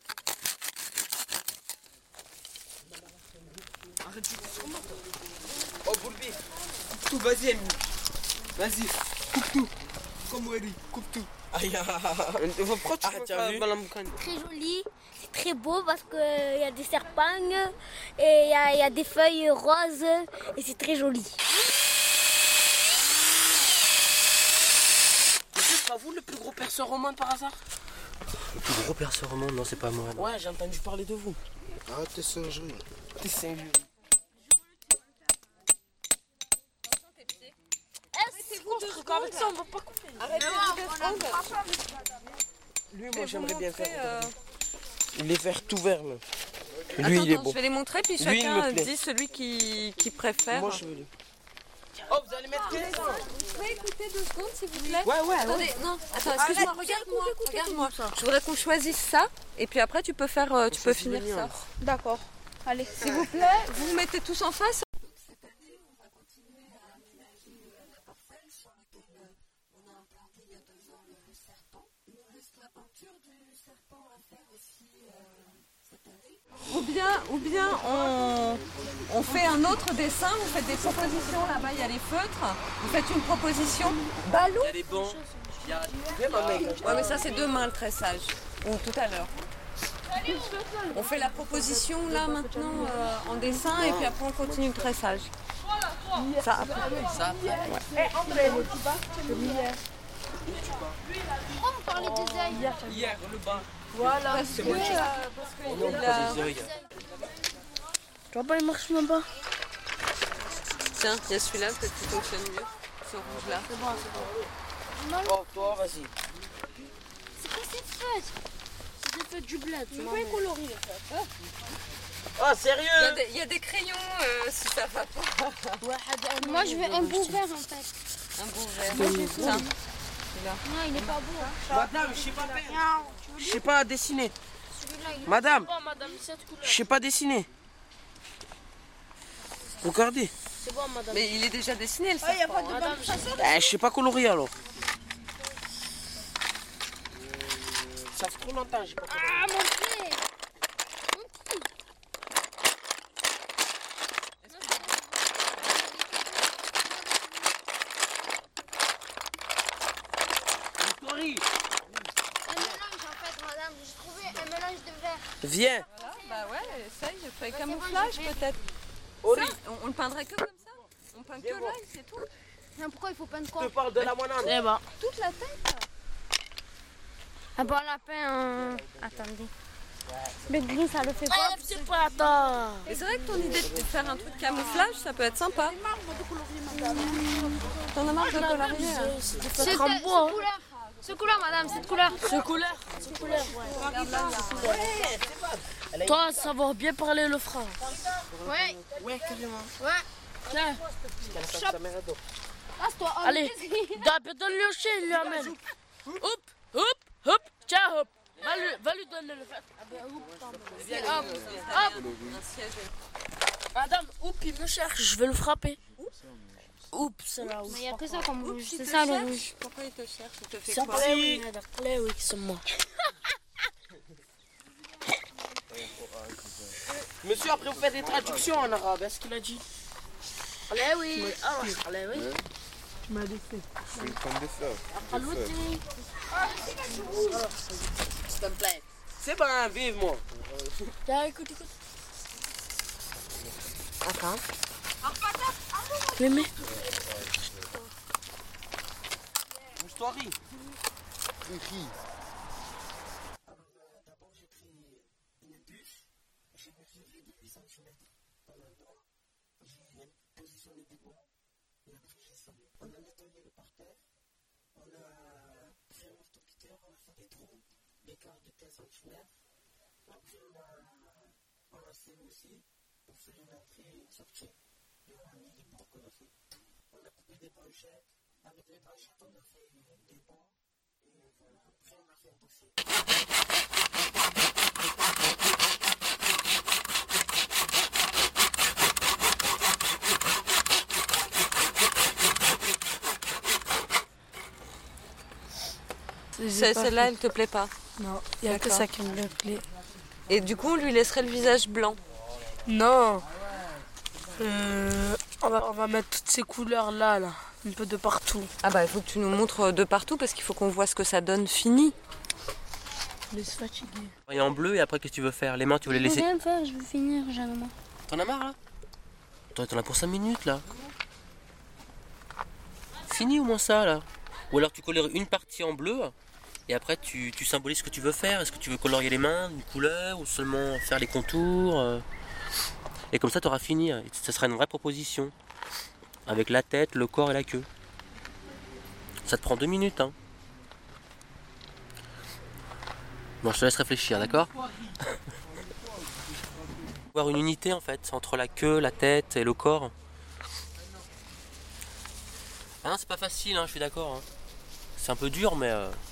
Oh, Boulbi, coupe tout, vas-y, Amy. Vas-y, coupe tout. Comme Weri, coupe tout. Aïe, pourquoi tu fais Très joli, c'est très beau parce qu'il y a des serpents et il y a des feuilles roses et c'est très joli. C'est pas vous le plus gros perceur au monde par hasard? Le plus gros perceur au monde, non, c'est pas moi. Non. Ouais, j'ai entendu parler de vous. Ah, t'es singerie. T'es singerie. Arrêtez-vous de avec ça, on va pas couper. Arrêtez-vous de Lui, moi, j'aimerais bien faire. Les verts tout verts, là. Lui, il est beau. Je vais les montrer, puis Lui, chacun dit celui qui préfère. Moi, je veux lui. Oh, vous allez mettre quel sang? Vous pouvez écouter 2 secondes, s'il vous plaît? Ouais. Attendez, non, attends, excuse-moi, regarde-moi. Je voudrais qu'on choisisse ça, et puis après, tu peux finir ça. D'accord. Allez. S'il vous plaît, vous vous mettez tous en face. Ou bien on fait un autre dessin, vous faites des propositions, là-bas il y a les feutres, vous faites une proposition. Balou. Il y a les bancs, il y a... Ouais, mais ça c'est demain le tressage, ou tout à l'heure. On fait la proposition là maintenant en dessin et puis après on continue le tressage. Ça après. Pourquoi vous parlez des ailes? Hier, le bas. Voilà, parce c'est que, bon. Tu vois pas, il marche même pas. Tiens, il y a celui-là peut-être qui fonctionne mieux, ce rouge-là. C'est bon. Oh, toi, vas-y. C'est quoi cette feuille? C'est des feuilles du bled. Je vais colorier les feuilles. Oh, sérieux? Il y a des crayons si ça va pas. Moi je veux un beau vert en fait. Un beau vert. Tiens. Non, il est pas beau. Hein. Madame, je sais pas dessiner. Madame, je sais pas dessiner. Regardez. C'est bon, madame. Mais il est déjà dessiné le Il n'y a serpent. pas de ballon chasseur? Je sais pas colorier alors. Ça fait trop longtemps, j'ai pas colorié. Ah, mon pied. Un mélange en fait, madame. J'ai trouvé un mélange de verre. Viens. Voilà, bah ouais, essaye, fais camouflage peut-être. Ori. Ça, on le peindrait que comme ça. On peint que l'œil, c'est tout. Non, pourquoi il faut peindre Je quoi? te parle de la banane. Eh ben. Toute la tête. Ah bon, on a peint un... Attendez. Le gris, ça le fait pas. C'est pas, attends. Mais c'est vrai que ton idée de faire un truc camouflage, ça peut être sympa. T'en as marre de colorier. C'est cette couleur. Cette couleur, madame, cette couleur. Ce couleur. Cette couleur, ouais. Toi, savoir bien parler le frein. Ouais. Ouais, carrément. Ouais. Tiens. Ah, c'est toi. Oh, Allez, donne-lui au chien, il lui amène. Hop. Tiens, hop. Va lui donner le fait. Hop. Madame, oups, il me cherche. Je vais le frapper. Oups, c'est là où. Mais il n'y a que ça comme rouge. C'est ça le rouge. Pourquoi il te cherche? Il te fait C'est quoi? oui, c'est moi. Monsieur, après vous faites des traductions en arabe, est-ce qu'il a dit? Allez, oui. Allez, oui. Tu m'as laissé. Je suis une femme de fleurs. S'il te plaît. C'est bon, vive moi. Tiens, écoute. Attends. Mais. Moustoiri. D'abord, j'ai pris une bûche, j'ai mesuré de 8 cm. En même temps, j'ai positionné des bancs. Et après, j'ai semé. On a nettoyé le parterre. On a fait un marteau-piqueur, on a fait des trous, d'écart de 15 cm. Après, on a scellé aussi. pour faire une entrée et une sortie. Et on a mis des bancs qu'on a fait. On a coupé des branchettes. Avec les branchettes, on a fait des bancs. Et voilà, après on a fait un dossier. Celle-là, elle te plaît pas? Non, il n'y a que ça qui me plaît. Et du coup, on lui laisserait le visage blanc? Non. On va mettre toutes ces couleurs là, un peu de partout. Ah bah il faut que tu nous montres de partout parce qu'il faut qu'on voit ce que ça donne fini. Laisse fatigué. Et en bleu, et après, qu'est-ce que tu veux faire? Les mains, tu veux les laisser? Je veux rien faire, je veux finir, j'en ai marre. T'en as marre là? T'en as pour 5 minutes là. Fini au moins ça là. Ou alors tu colories une partie en bleu et après tu symbolises ce que tu veux faire. Est-ce que tu veux colorier les mains d'une couleur ou seulement faire les contours et comme ça tu auras fini. Et ça sera une vraie proposition. Avec la tête, le corps et la queue. Ça te prend 2 minutes hein. Bon, je te laisse réfléchir, d'accord? Avoir une unité en fait entre la queue, la tête et le corps. Ah non, c'est pas facile, hein, je suis d'accord. Hein. C'est un peu dur, mais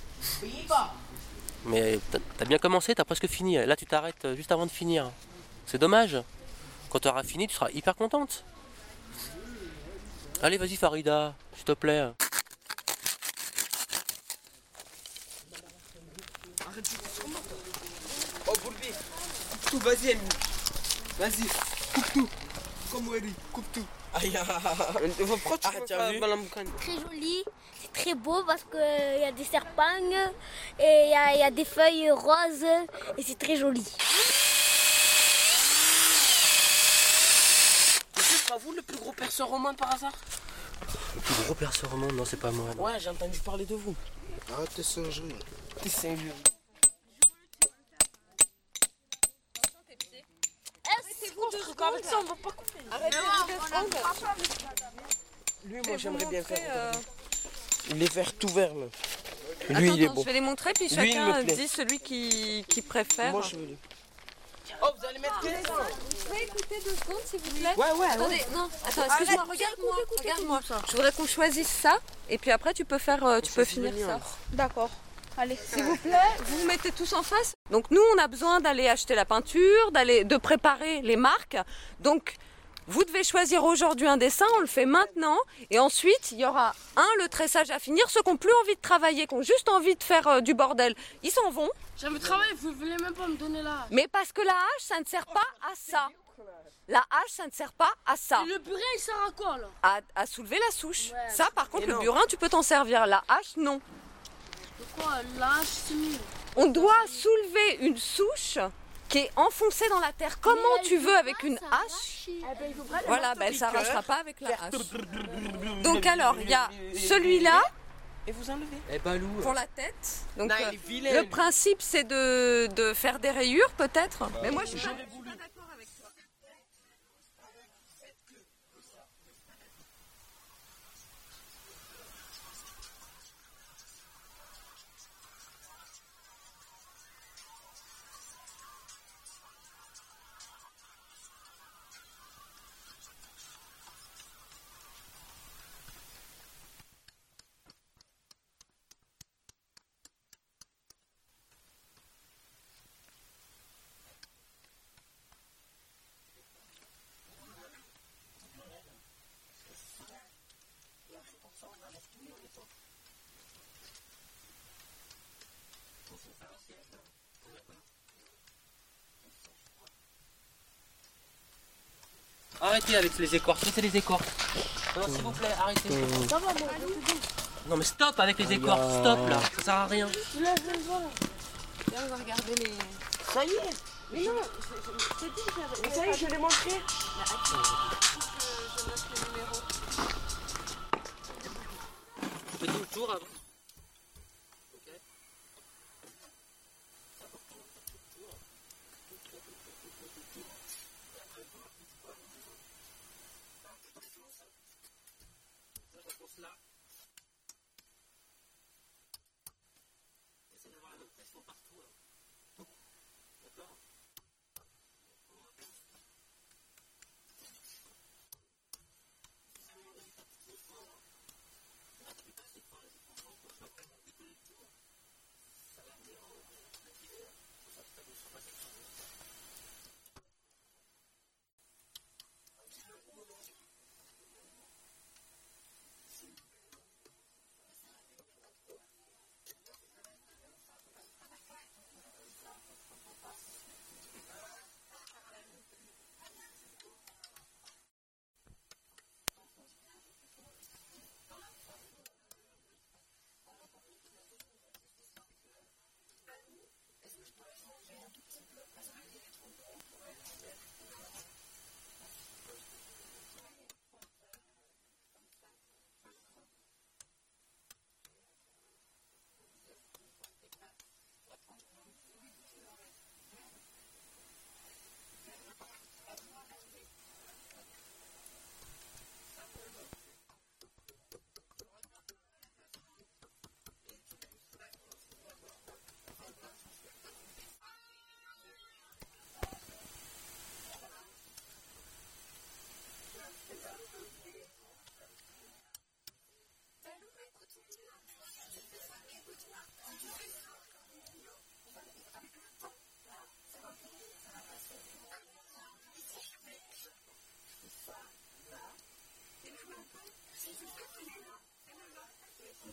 t'as bien commencé, t'as presque fini. Là, tu t'arrêtes juste avant de finir. C'est dommage. Quand tu auras fini, tu seras hyper contente. Allez, vas-y, Farida, s'il te plaît. Oh, Boulbi, coupe tout, vas-y, Amy. Vas-y, coupe tout. Comme Wally, coupe tout. Aïe, pourquoi tu fais pas la boucane? Très joli, c'est très beau parce qu'il y a des serpents et il y a des feuilles roses et c'est très joli. C'est pas vous le plus gros perceur romain par hasard? Le plus gros perceur au monde, non, c'est pas moi. Non. Ouais, j'ai entendu parler de vous. Arrête tes singeries. T'es sérieux? Avec ça, on va pas couper. Lui, moi, j'aimerais bien faire. Les verts tout verts, là. Lui, Attends, il est beau. je vais les montrer, puis Lui, il chacun me plaît. dit celui qui préfère. Moi, je veux lui. Oh, vous allez mettre 15 ans. Vous pouvez écouter 2 secondes, s'il vous plaît? Ouais. Attendez, non, attends, excuse-moi, regarde-moi. Je voudrais qu'on choisisse ça, et puis après, tu peux finir ça. D'accord. Allez. S'il vous plaît, vous vous mettez tous en face. Donc nous, on a besoin d'aller acheter la peinture, de préparer les marques. Donc, vous devez choisir aujourd'hui un dessin, on le fait maintenant. Et ensuite, il y aura le tressage à finir. Ceux qui n'ont plus envie de travailler, qui ont juste envie de faire du bordel, ils s'en vont. J'avais travaillé, vous voulez même pas me donner la hache. Mais parce que la hache, ça ne sert pas à ça. La hache, ça ne sert pas à ça. Et le burin, il sert à quoi, là? À soulever la souche. Ouais. Ça, par contre, le burin, tu peux t'en servir. La hache, non. Pourquoi? La hache, c'est mieux. On doit soulever une souche qui est enfoncée dans la terre. Comment tu veux avec une hache? Voilà, elle s'arrachera pas avec la hache. Donc alors, il y a celui-là. Et vous enlevez. Eh Balou. Pour la tête. Donc Non, il est vilain, le lui. principe, c'est de faire des rayures, peut-être. Mais moi, je suis pas d'accord avec toi. Arrêtez avec les écorces, laissez les écorces. Non, s'il vous plaît, arrêtez. Ça va, moi. Non, mais stop avec les écorces, stop là, ça sert à rien. Là, je vais le voir. Viens, on va regarder les... Ça y est. Mais non, je t'ai dit que j'avais... Mais ça y est, je l'ai montré. Fais tout le tour avant.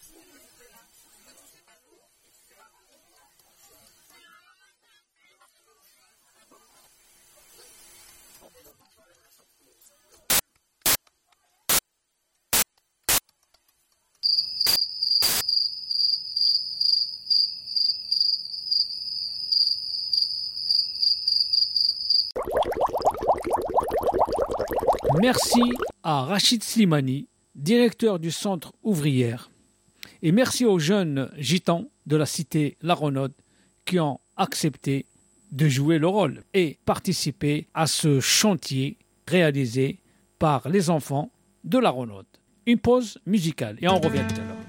Merci à Rachid Slimani, directeur du centre ouvrière. Et merci aux jeunes gitans de la cité La Renaude qui ont accepté de jouer le rôle et participer à ce chantier réalisé par les enfants de La Renaude. Une pause musicale et on revient tout à l'heure.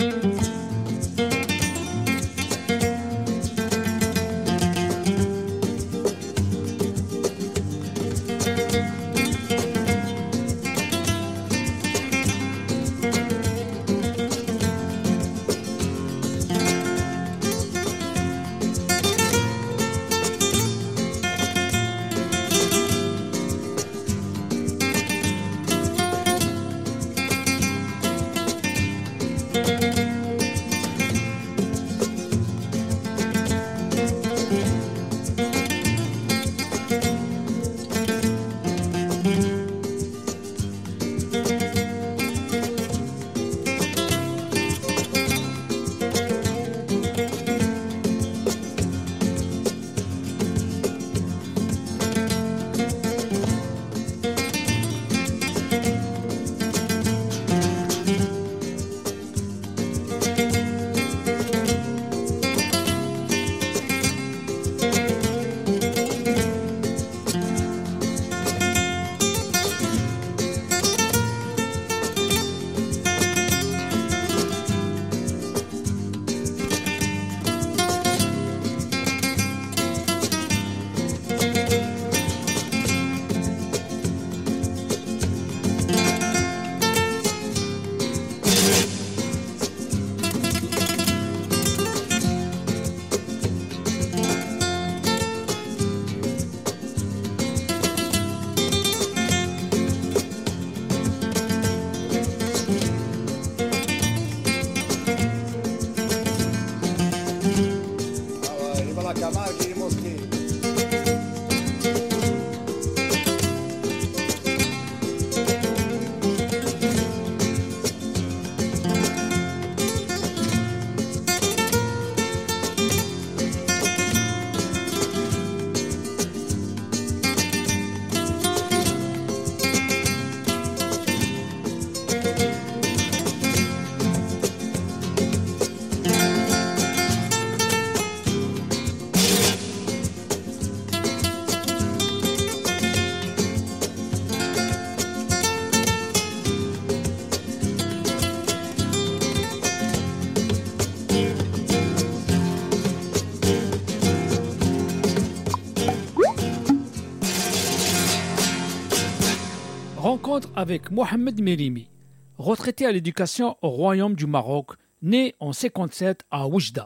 Rencontre avec Mohamed Merimi, retraité à l'éducation au Royaume du Maroc, né en 1957 à Oujda.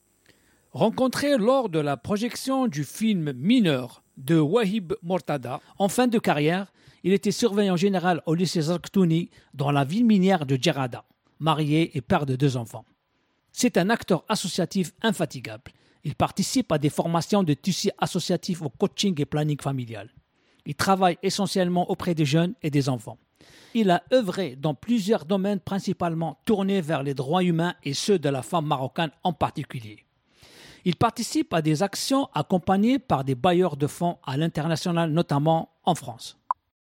Rencontré lors de la projection du film Mineur de Wahib Mortada, en fin de carrière, il était surveillant général au lycée Zarqtouni dans la ville minière de Djerada, marié et père de 2 enfants. C'est un acteur associatif infatigable. Il participe à des formations de tissu associatif au coaching et planning familial. Il travaille essentiellement auprès des jeunes et des enfants. Il a œuvré dans plusieurs domaines principalement tournés vers les droits humains et ceux de la femme marocaine en particulier. Il participe à des actions accompagnées par des bailleurs de fonds à l'international, notamment en France.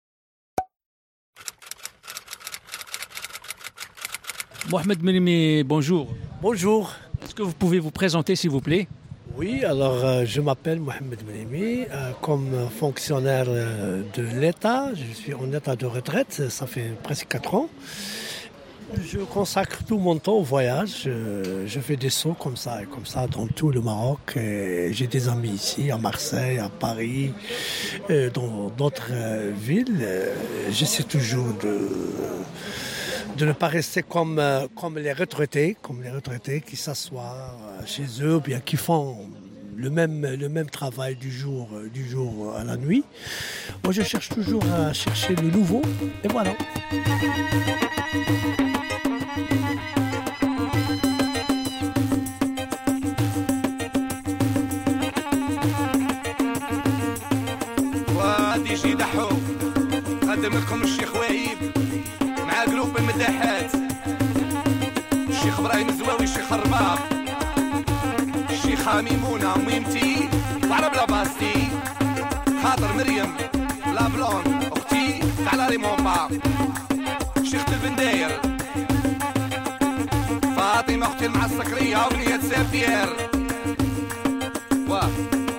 Mohamed Merimi, bonjour. Bonjour. Est-ce que vous pouvez vous présenter, s'il vous plaît ? Oui, alors je m'appelle Mohamed Merimi, comme fonctionnaire de l'État, je suis en état de retraite, ça fait presque 4 ans. Je consacre tout mon temps au voyage, je fais des sauts comme ça dans tout le Maroc. Et j'ai des amis ici, à Marseille, à Paris, dans d'autres villes. J'essaie toujours de ne pas rester comme les retraités qui s'assoient chez eux, ou bien qui font le même travail du jour à la nuit. Moi, je cherche toujours à chercher le nouveau, et voilà. نقدم لكم الشيخ وهيب مع جروب المداحات، الشيخ ابراهيم الزواوي، الشيخ الرباق، الشيخة ميمونة ميمتي وعرب لاباستي، خاطر مريم لا بلون اختي على ريمومبا، شيخ البنداير فاطمة اختي المعسكرية وبنية سافير واه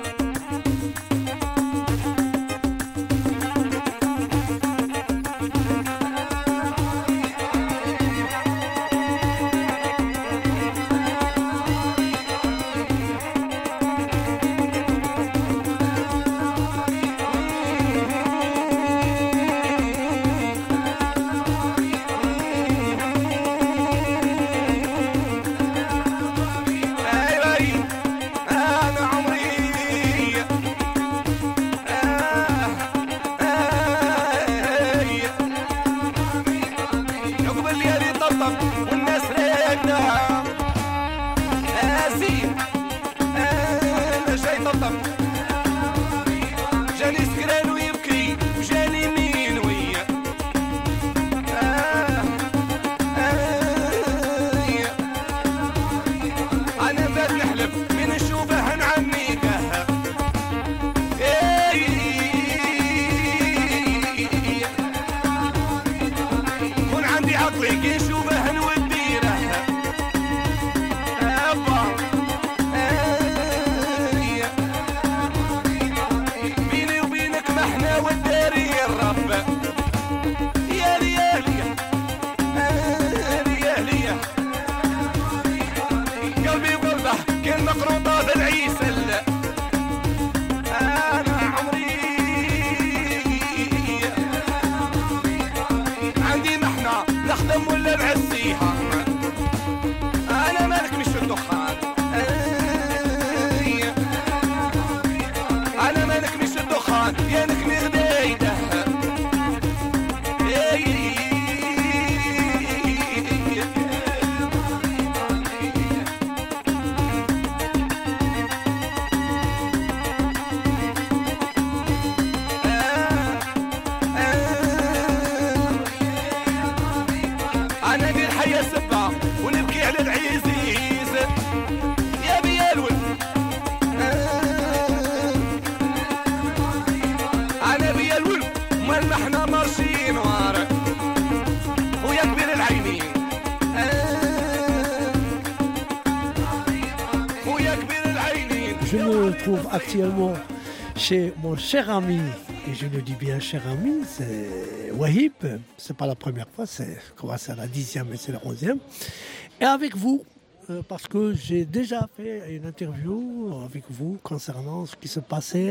Je me trouve actuellement chez mon cher ami, et je le dis bien cher ami, c'est Wahib. C'est pas la première fois, c'est la 10e et c'est la 11e. Et avec vous, parce que j'ai déjà fait une interview avec vous concernant ce qui se passait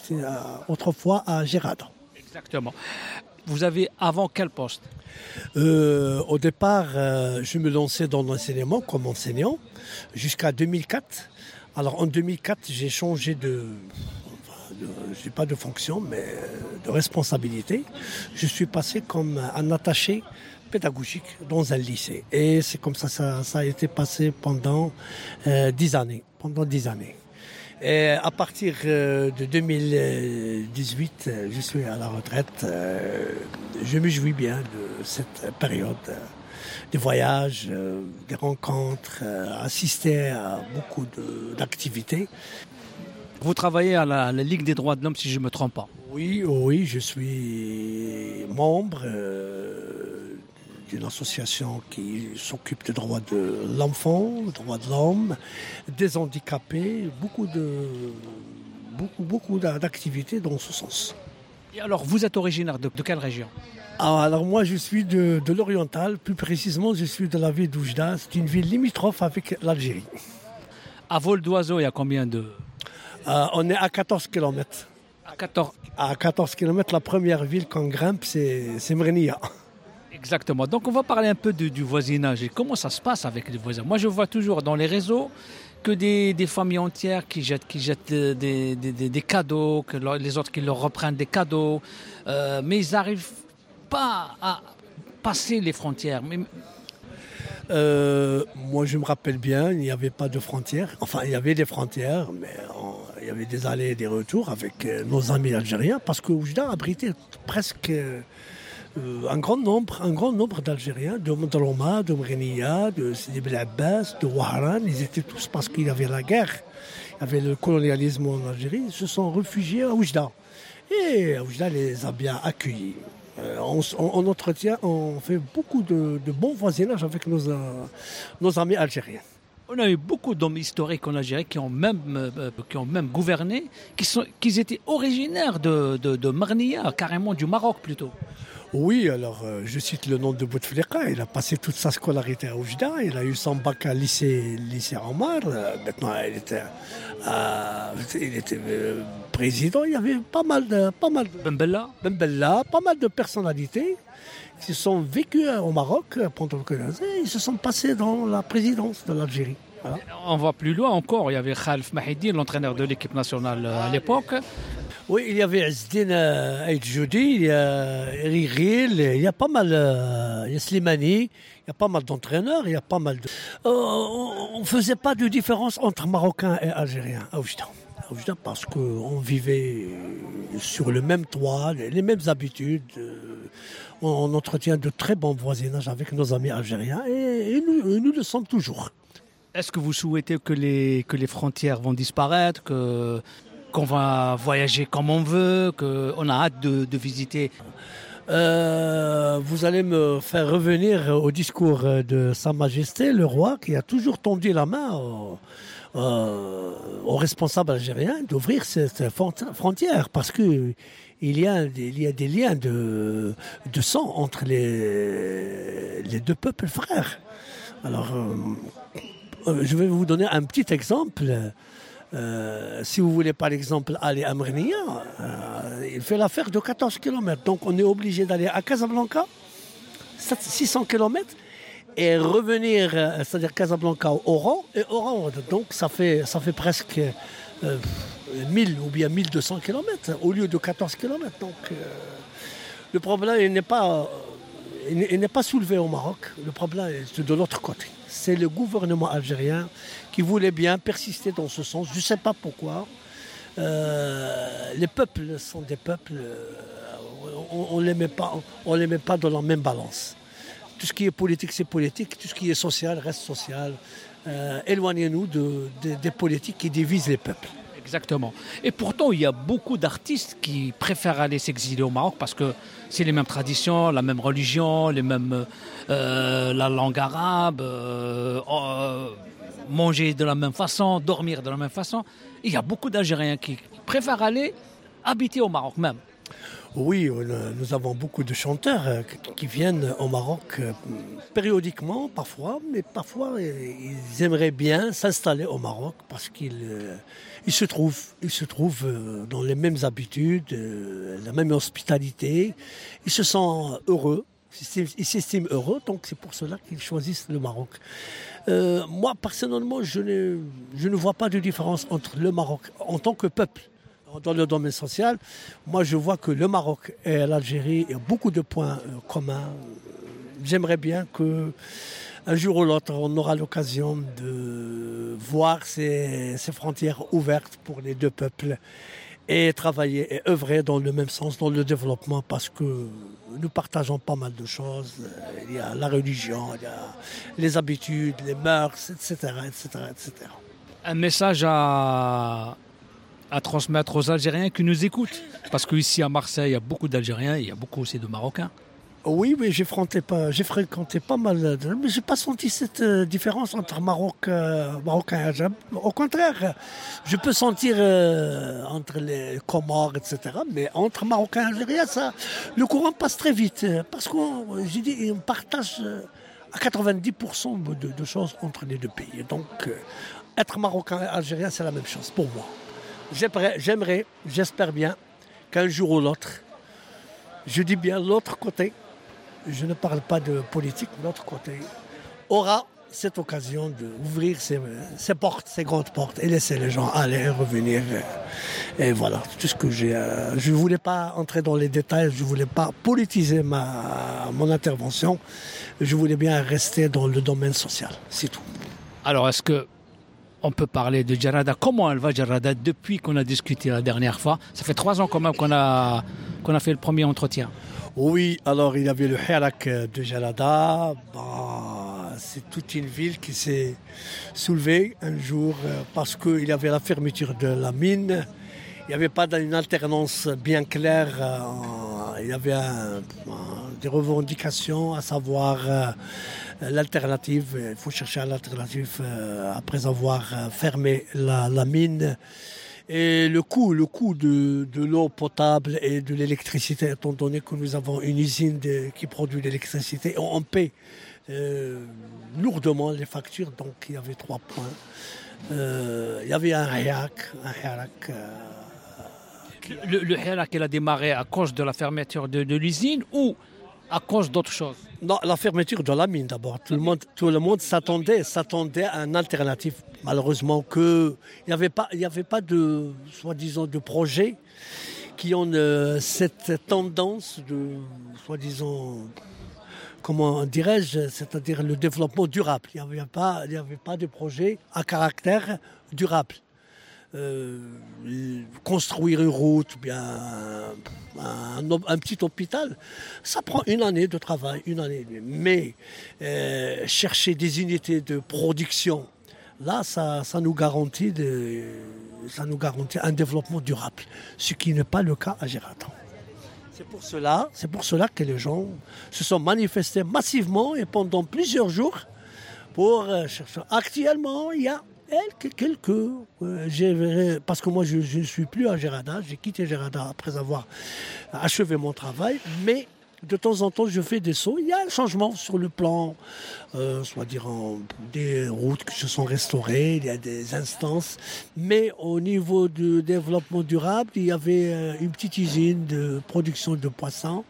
autrefois à Gérard. Exactement. Vous avez avant quel poste? Au départ, je me lançais dans l'enseignement comme enseignant jusqu'à 2004. Alors en 2004, j'ai changé je n'ai pas de fonction, mais de responsabilité. Je suis passé comme un attaché pédagogique dans un lycée. Et c'est comme ça a été passé pendant 10 années. Et à partir de 2018, je suis à la retraite. Je me jouis bien de cette période. Des voyages, des rencontres, assister à beaucoup d'activités. Vous travaillez à la Ligue des droits de l'homme, si je ne me trompe pas. Oui, je suis membre d'une association qui s'occupe des droits de l'enfant, des droits de l'homme, des handicapés, beaucoup d'activités dans ce sens. Et alors, vous êtes originaire de quelle région? Alors moi, je suis de l'Oriental, plus précisément, je suis de la ville d'Oujda. C'est une ville limitrophe avec l'Algérie. À vol d'oiseau, il y a combien de... On est à 14 km. À 14 km, la première ville qu'on grimpe, c'est Mrenia. Exactement. Donc on va parler un peu du voisinage et comment ça se passe avec les voisins. Moi, je vois toujours dans les réseaux que des familles entières qui jettent des cadeaux, que les autres qui leur reprennent des cadeaux, mais ils n'arrivent pas à passer les frontières. Moi, je me rappelle bien, il n'y avait pas de frontières. Enfin, il y avait des frontières, mais il y avait des allers et des retours avec nos amis algériens, parce que Oujda abritait presque un grand nombre d'Algériens, de Mandaloma, de Mrenia, de Sidi Bel Abbas, de Ouahran. Ils étaient tous, parce qu'il y avait la guerre, il y avait le colonialisme en Algérie, ils se sont réfugiés à Oujda. Et Oujda les a bien accueillis. On entretient, on fait beaucoup de bons voisinages avec nos amis algériens. On a eu beaucoup d'hommes historiques en Algérie qui ont même gouverné, qui étaient originaires de Marnia, carrément du Maroc plutôt. Oui, alors je cite le nom de Bouteflika. Il a passé toute sa scolarité à Oujda. Il a eu son bac à lycée Omar. Maintenant, il était président. Il y avait pas mal de Ben Bella, pas mal de personnalités qui sont vécues au Maroc pendant le colonialisme. Ils se sont passés dans la présidence de l'Algérie. Voilà. On va plus loin encore. Il y avait Khalf Mahidi, l'entraîneur de l'équipe nationale à l'époque. Oui, il y avait Azdine Aïdjoudi, il y a Ril, il y a pas mal, il y a Slimani, il y a pas mal d'entraîneurs, il y a pas mal de... on ne faisait pas de différence entre Marocains et Algériens à Oujda. Parce qu'on vivait sur le même toit, les mêmes habitudes. On entretient de très bons voisinages avec nos amis algériens et nous le sommes toujours. Est-ce que vous souhaitez que les frontières vont disparaître, qu'on va voyager comme on veut, qu'on a hâte de visiter? Vous allez me faire revenir au discours de Sa Majesté, le roi, qui a toujours tendu la main aux responsables algériens d'ouvrir cette frontière, parce qu'il y a des liens de sang entre les deux peuples frères. Alors, je vais vous donner un petit exemple. Si vous voulez par exemple aller à Mrenia, il fait l'affaire de 14 km. Donc on est obligé d'aller à Casablanca, 600 km, et revenir, c'est-à-dire Casablanca au Oran, et Oran. Donc ça fait presque 1000 ou bien 1200 km au lieu de 14 km. Donc le problème il n'est pas soulevé au Maroc, le problème est de l'autre côté. C'est le gouvernement algérien qui voulait bien persister dans ce sens. Je ne sais pas pourquoi. Les peuples sont des peuples, on ne les met pas dans la même balance. Tout ce qui est politique, c'est politique. Tout ce qui est social, reste social. Éloignez-nous des politiques qui divisent les peuples. Exactement. Et pourtant, il y a beaucoup d'artistes qui préfèrent aller s'exiler au Maroc parce que c'est les mêmes traditions, la même religion, la langue arabe, manger de la même façon, dormir de la même façon. Il y a beaucoup d'Algériens qui préfèrent aller habiter au Maroc même. Oui, nous avons beaucoup de chanteurs qui viennent au Maroc périodiquement, parfois, mais parfois ils aimeraient bien s'installer au Maroc parce qu'ils se trouvent dans les mêmes habitudes, la même hospitalité. Ils se sentent heureux, ils s'estiment heureux, donc c'est pour cela qu'ils choisissent le Maroc. Moi, personnellement, je ne vois pas de différence entre le Maroc en tant que peuple. Dans le domaine social, moi je vois que le Maroc et l'Algérie ont beaucoup de points communs. J'aimerais bien qu'un jour ou l'autre, on aura l'occasion de voir ces frontières ouvertes pour les deux peuples et travailler et œuvrer dans le même sens, dans le développement, parce que nous partageons pas mal de choses. Il y a la religion, il y a les habitudes, les mœurs, etc. etc. Un message à transmettre aux Algériens qui nous écoutent. Parce qu'ici à Marseille, il y a beaucoup d'Algériens, il y a beaucoup aussi de Marocains. Oui, j'ai fréquenté pas mal, mais je n'ai pas senti cette différence entre Marocains et Algériens. Au contraire, je peux sentir entre les Comores, etc. Mais entre Marocains et Algériens, le courant passe très vite. Parce qu'on partage à 90% de choses entre les deux pays. Donc, être Marocain et Algérien, c'est la même chose pour moi. J'espère bien qu'un jour ou l'autre, je dis bien l'autre côté, je ne parle pas de politique, l'autre côté aura cette occasion d'ouvrir ses portes, ses grandes portes et laisser les gens aller et revenir. Et voilà, tout ce que j'ai. Je ne voulais pas entrer dans les détails, je ne voulais pas politiser mon intervention, je voulais bien rester dans le domaine social, c'est tout. Alors, est-ce que on peut parler de Jarada. Comment elle va, Jarada, depuis qu'on a discuté la dernière fois? Ça fait 3 ans quand même qu'on a fait le premier entretien. Oui, alors il y avait le Hirak de Jarada. C'est toute une ville qui s'est soulevée un jour parce qu'il y avait la fermeture de la mine. Il n'y avait pas une alternance bien claire. Il y avait des revendications, à savoir l'alternative. Il faut chercher l'alternative après avoir fermé la mine. Et le coût de l'eau potable et de l'électricité, étant donné que nous avons une usine qui produit l'électricité, on paie lourdement les factures. Donc il y avait 3 points. Il y avait un Hirak. Le Hirak, il a démarré à cause de la fermeture de l'usine ou à cause d'autre chose? Non, la fermeture de la mine d'abord. Tout le monde s'attendait à une alternative. Malheureusement, il n'y avait pas de, soi-disant, de projets qui ont cette tendance de, soi-disant, comment dirais-je, c'est-à-dire le développement durable. Il n'y avait pas de projet à caractère durable. Construire une route, bien un petit hôpital, ça prend 1 année de travail, 1 année. Mais chercher des unités de production, là, ça nous garantit un développement durable, ce qui n'est pas le cas à Jarada. C'est pour cela que les gens se sont manifestés massivement et pendant plusieurs jours pour chercher. Actuellement, il y a parce que moi je ne suis plus à Jarada, j'ai quitté Jarada après avoir achevé mon travail, mais de temps en temps je fais des sauts. Il y a un changement sur le plan, soit-disant des routes qui se sont restaurées, il y a des instances, mais au niveau du développement durable, il y avait une petite usine de production de poissons,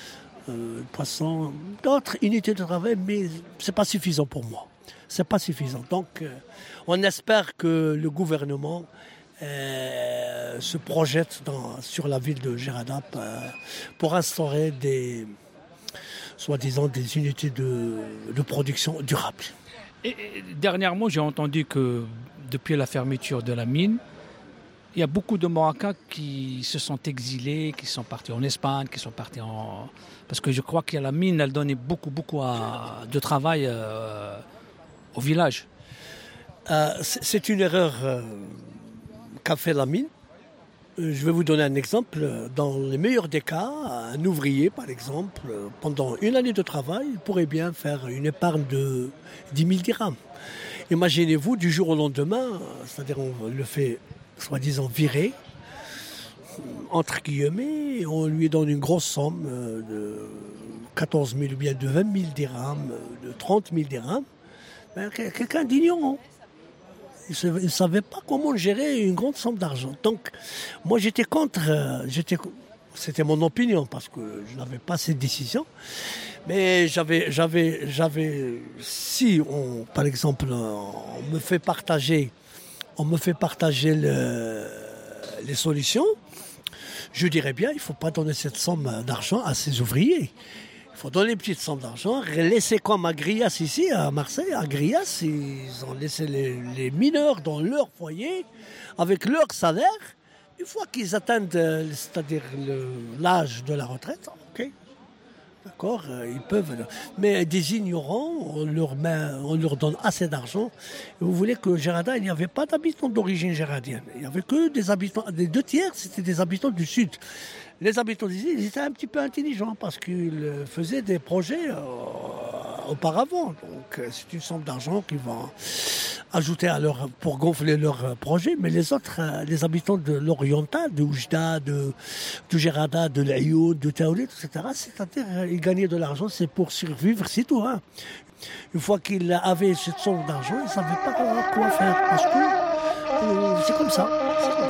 d'autres unités de travail, mais c'est pas suffisant pour moi. C'est pas suffisant. Donc, on espère que le gouvernement se projette sur la ville de Jarada pour instaurer soi-disant des unités de production durables. Et dernièrement, j'ai entendu que depuis la fermeture de la mine, il y a beaucoup de Marocains qui se sont exilés, qui sont partis en Espagne, qui sont partis parce que je crois que la mine, elle donnait beaucoup de travail au village. C'est une erreur qu'a fait la mine. Je vais vous donner un exemple. Dans le meilleur des cas, un ouvrier, par exemple, pendant 1 année de travail, il pourrait bien faire une épargne de 10 000 dirhams. Imaginez-vous, du jour au lendemain, c'est-à-dire on le fait, soi-disant, virer, entre guillemets, on lui donne une grosse somme de 14 000 ou bien de 20 000 dirhams, de 30 000 dirhams. Quelqu'un d'ignorant. Il ne savait pas comment gérer une grande somme d'argent. Donc, moi, j'étais contre. C'était mon opinion parce que je n'avais pas cette décision. Mais si, par exemple, on me fait partager les solutions, je dirais bien, il ne faut pas donner cette somme d'argent à ces ouvriers. Il faut donner une petite somme d'argent, laisser comme à Grias ici, à Marseille. À Grias, ils ont laissé les mineurs dans leur foyer, avec leur salaire. Une fois qu'ils atteignent, c'est-à-dire l'âge de la retraite, ok, d'accord, ils peuvent. Mais des ignorants, on leur donne assez d'argent. Et vous voulez que Jarada, il n'y avait pas d'habitants d'origine jaradienne. Il n'y avait que des habitants, des 2 tiers, c'était des habitants du sud. Les habitants d'ici, ils étaient un petit peu intelligents parce qu'ils faisaient des projets auparavant. Donc c'est une somme d'argent qu'ils vont ajouter pour gonfler leur projet. Mais les autres, les habitants de l'Oriental, de Oujda, de Jarada, de l'Ayoud, de Taoulit, etc., c'est-à-dire ils gagnaient de l'argent, c'est pour survivre, c'est tout. Hein. Une fois qu'ils avaient cette somme d'argent, ils ne savaient pas quoi faire parce que c'est comme ça.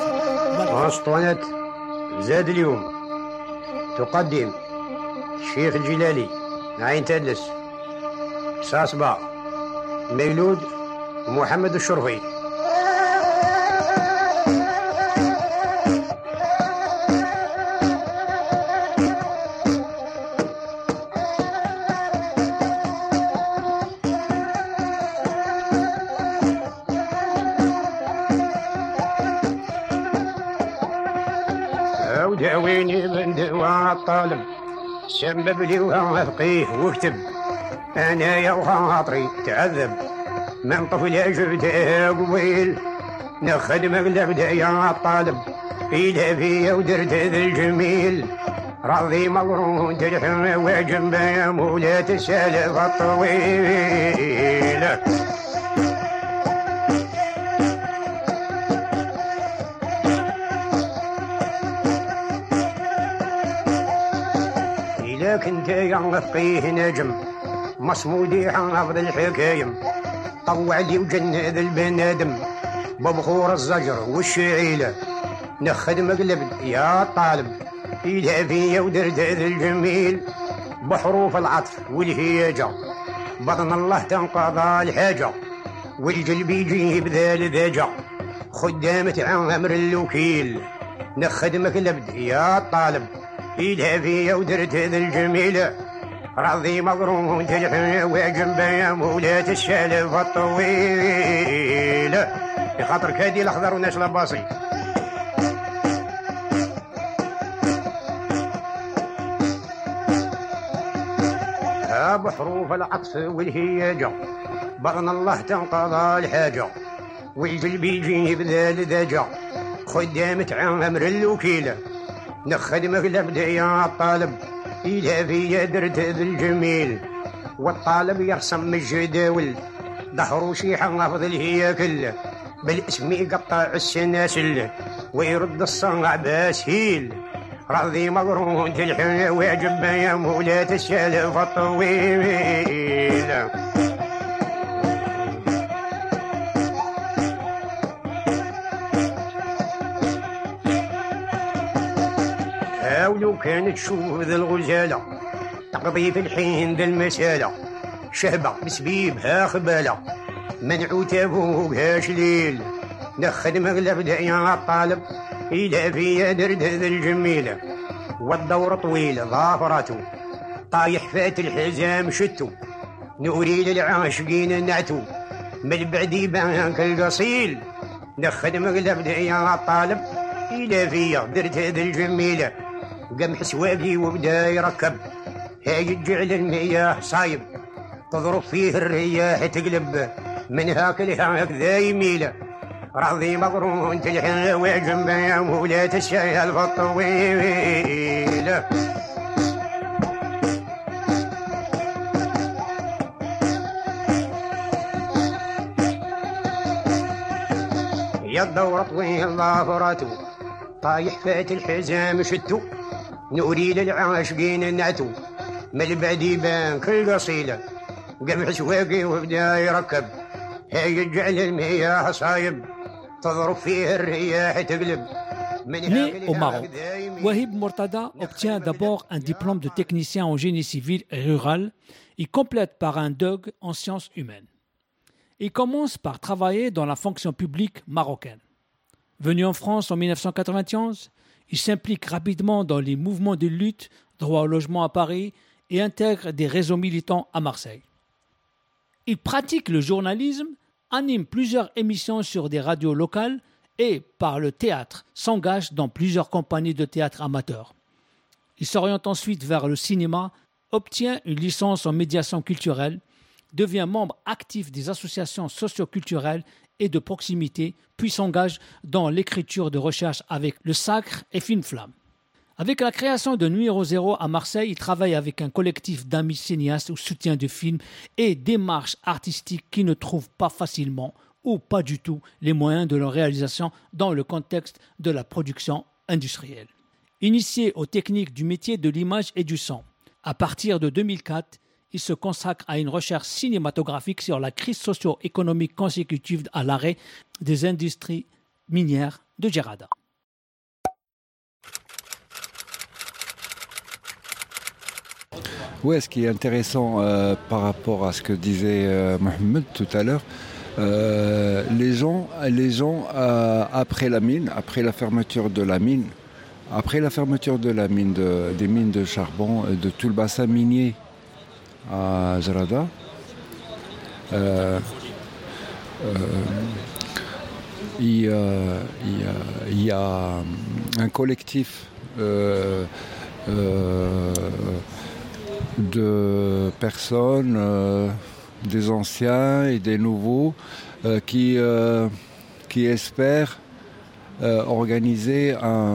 Voilà. تقدم الشيخ الجلالي عين تدلس صاصبة ميلود ومحمد الشرفي. وداويني من دواء الطالب سبب لي وافقيه واكتب انا يا خاطري تعذب من طفل جبده قويل نخدم مقلب يا الطالب إلى فيا ودرت ذا الجميل راضي مغرون تلحم وجنب يا مولاة السالف الطويل إذا كنت يا فقيه نجم مصمودي حافظ الحكايم طوع لي وجند البنادم ببخور الزجر والشعيلة نخدم قلب يا طالب إلى فيا ودرت ذا الجميل بحروف العطف والهيجة بطن الله تنقضى الحاجة والقلب يجيب ذا الذاجة خدامة عامر الوكيل نخدم قلب يا طالب إلى فيا ودرت ذا الجميل راضي مغرون تلحن وجنب يا مولاة السالف الطويل بخاطر كادي الاخضر وناس لاباصي بحروف العطف والهياجة بغن الله تنقضى الحاجة والقلب يجيب ذا الذاجة خدامة عامر الوكيلة نخدم قلب يا الطالب إلى فيا درت ذا الجميل والطالب يرسم الجداول ظهرو شي حافظ الهياكل بالاسم يقطع السناسل ويرد الصنع باسهيل راضي مغرون تلحن واجب يا مولاة السالف الطويل ولو كانت تشوف ذا الغزالة تقضي في الحين ذا المسالة شهبة بسبيبها خبالة منعوتة فوقها شليل نخدم اغلب يا الطالب إلى فيا درد ذا الجميلة والدور طويل ظافرته طايح فات الحزام شتو نوري للعاشقين نعتو من بعد يبانك القصيل نخدم اغلب يا الطالب إلى فيا درد ذا الجميلة قمح سواقي وبدا يركب هاي جعل المياه صايب تضرب فيه الرياح تقلب من هاك لهاك ذا يميله راضي مغرون تلحن وجنب يا مولاة السالف الطويل يا الدورة طويل ظافرته طايح فات الحزام شتو نوري للعاشقين نعتو من بعد يبان كل قصيلة قمح سواقي وبدا يركب هاي جعل المياه صايب تضرب فيه الرياح تقلب. Né au Maroc, Wahib Mortada obtient d'abord un diplôme de technicien en génie civil rural. Il complète par un DUG en sciences humaines. Il commence par travailler dans la fonction publique marocaine. Venu en France en 1991, il s'implique rapidement dans les mouvements de lutte, droit au logement à Paris et intègre des réseaux militants à Marseille. Il pratique le journalisme, anime plusieurs émissions sur des radios locales et, par le théâtre, s'engage dans plusieurs compagnies de théâtre amateurs. Il s'oriente ensuite vers le cinéma, obtient une licence en médiation culturelle, devient membre actif des associations socio-culturelles et de proximité, puis s'engage dans l'écriture de recherche avec Le Sacre et Film Flamme. Avec la création de Numéro Zéro à Marseille, il travaille avec un collectif d'amis cinéastes ou soutien de films et démarches artistiques qui ne trouvent pas facilement ou pas du tout les moyens de leur réalisation dans le contexte de la production industrielle. Initié aux techniques du métier de l'image et du son, à partir de 2004, il se consacre à une recherche cinématographique sur la crise socio-économique consécutive à l'arrêt des industries minières de Djerrada. Oui, ce qui est intéressant par rapport à ce que disait Mohamed tout à l'heure, les gens après la mine, après la fermeture de la mine, des mines de charbon, de tout le bassin minier à Djerrada, il y a un collectif de personnes, des anciens et des nouveaux, qui espèrent organiser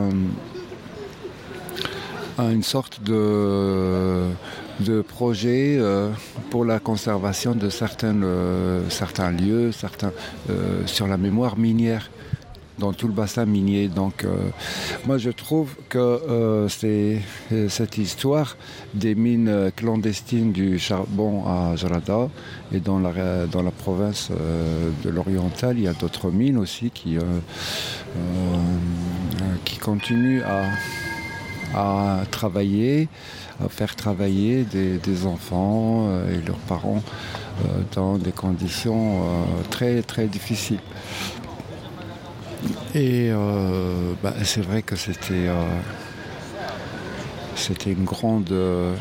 une sorte de projet pour la conservation de certains lieux, sur la mémoire minière, dans tout le bassin minier. Donc moi je trouve que c'est cette histoire des mines clandestines du charbon à Jarada et dans la province de l'Oriental, il y a d'autres mines aussi qui continuent à travailler, à faire travailler des enfants et leurs parents dans des conditions très très difficiles. Et c'est vrai que c'était une grande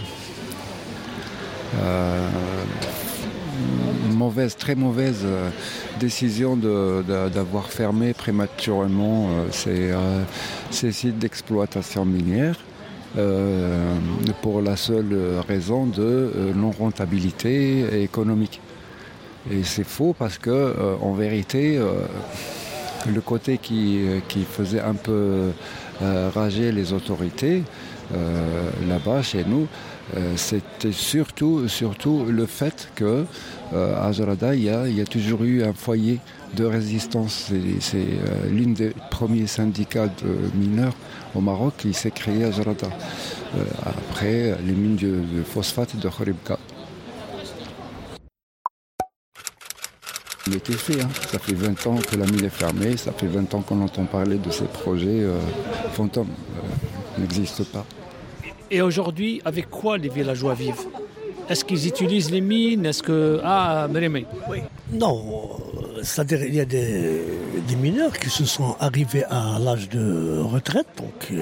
très mauvaise décision d'avoir fermé prématurément ces sites d'exploitation minière pour la seule raison de non-rentabilité économique. Et c'est faux parce que en vérité, le côté qui faisait un peu rager les autorités là-bas chez nous, c'était surtout le fait que à Jarada, il y a toujours eu un foyer de résistance. C'est l'une des premiers syndicats de mineurs au Maroc qui s'est créé à Jarada, après les mines de phosphate de Khoribka. Il était fait, Ça fait 20 ans que la mine est fermée, ça fait 20 ans qu'on entend parler de ces projets fantômes, n'existent pas. Et aujourd'hui, avec quoi les villageois vivent? Est-ce qu'ils utilisent les mines? Est-ce que... Ah, Mérimé. Oui. Non, c'est-à-dire il y a des mineurs qui se sont arrivés à l'âge de retraite, donc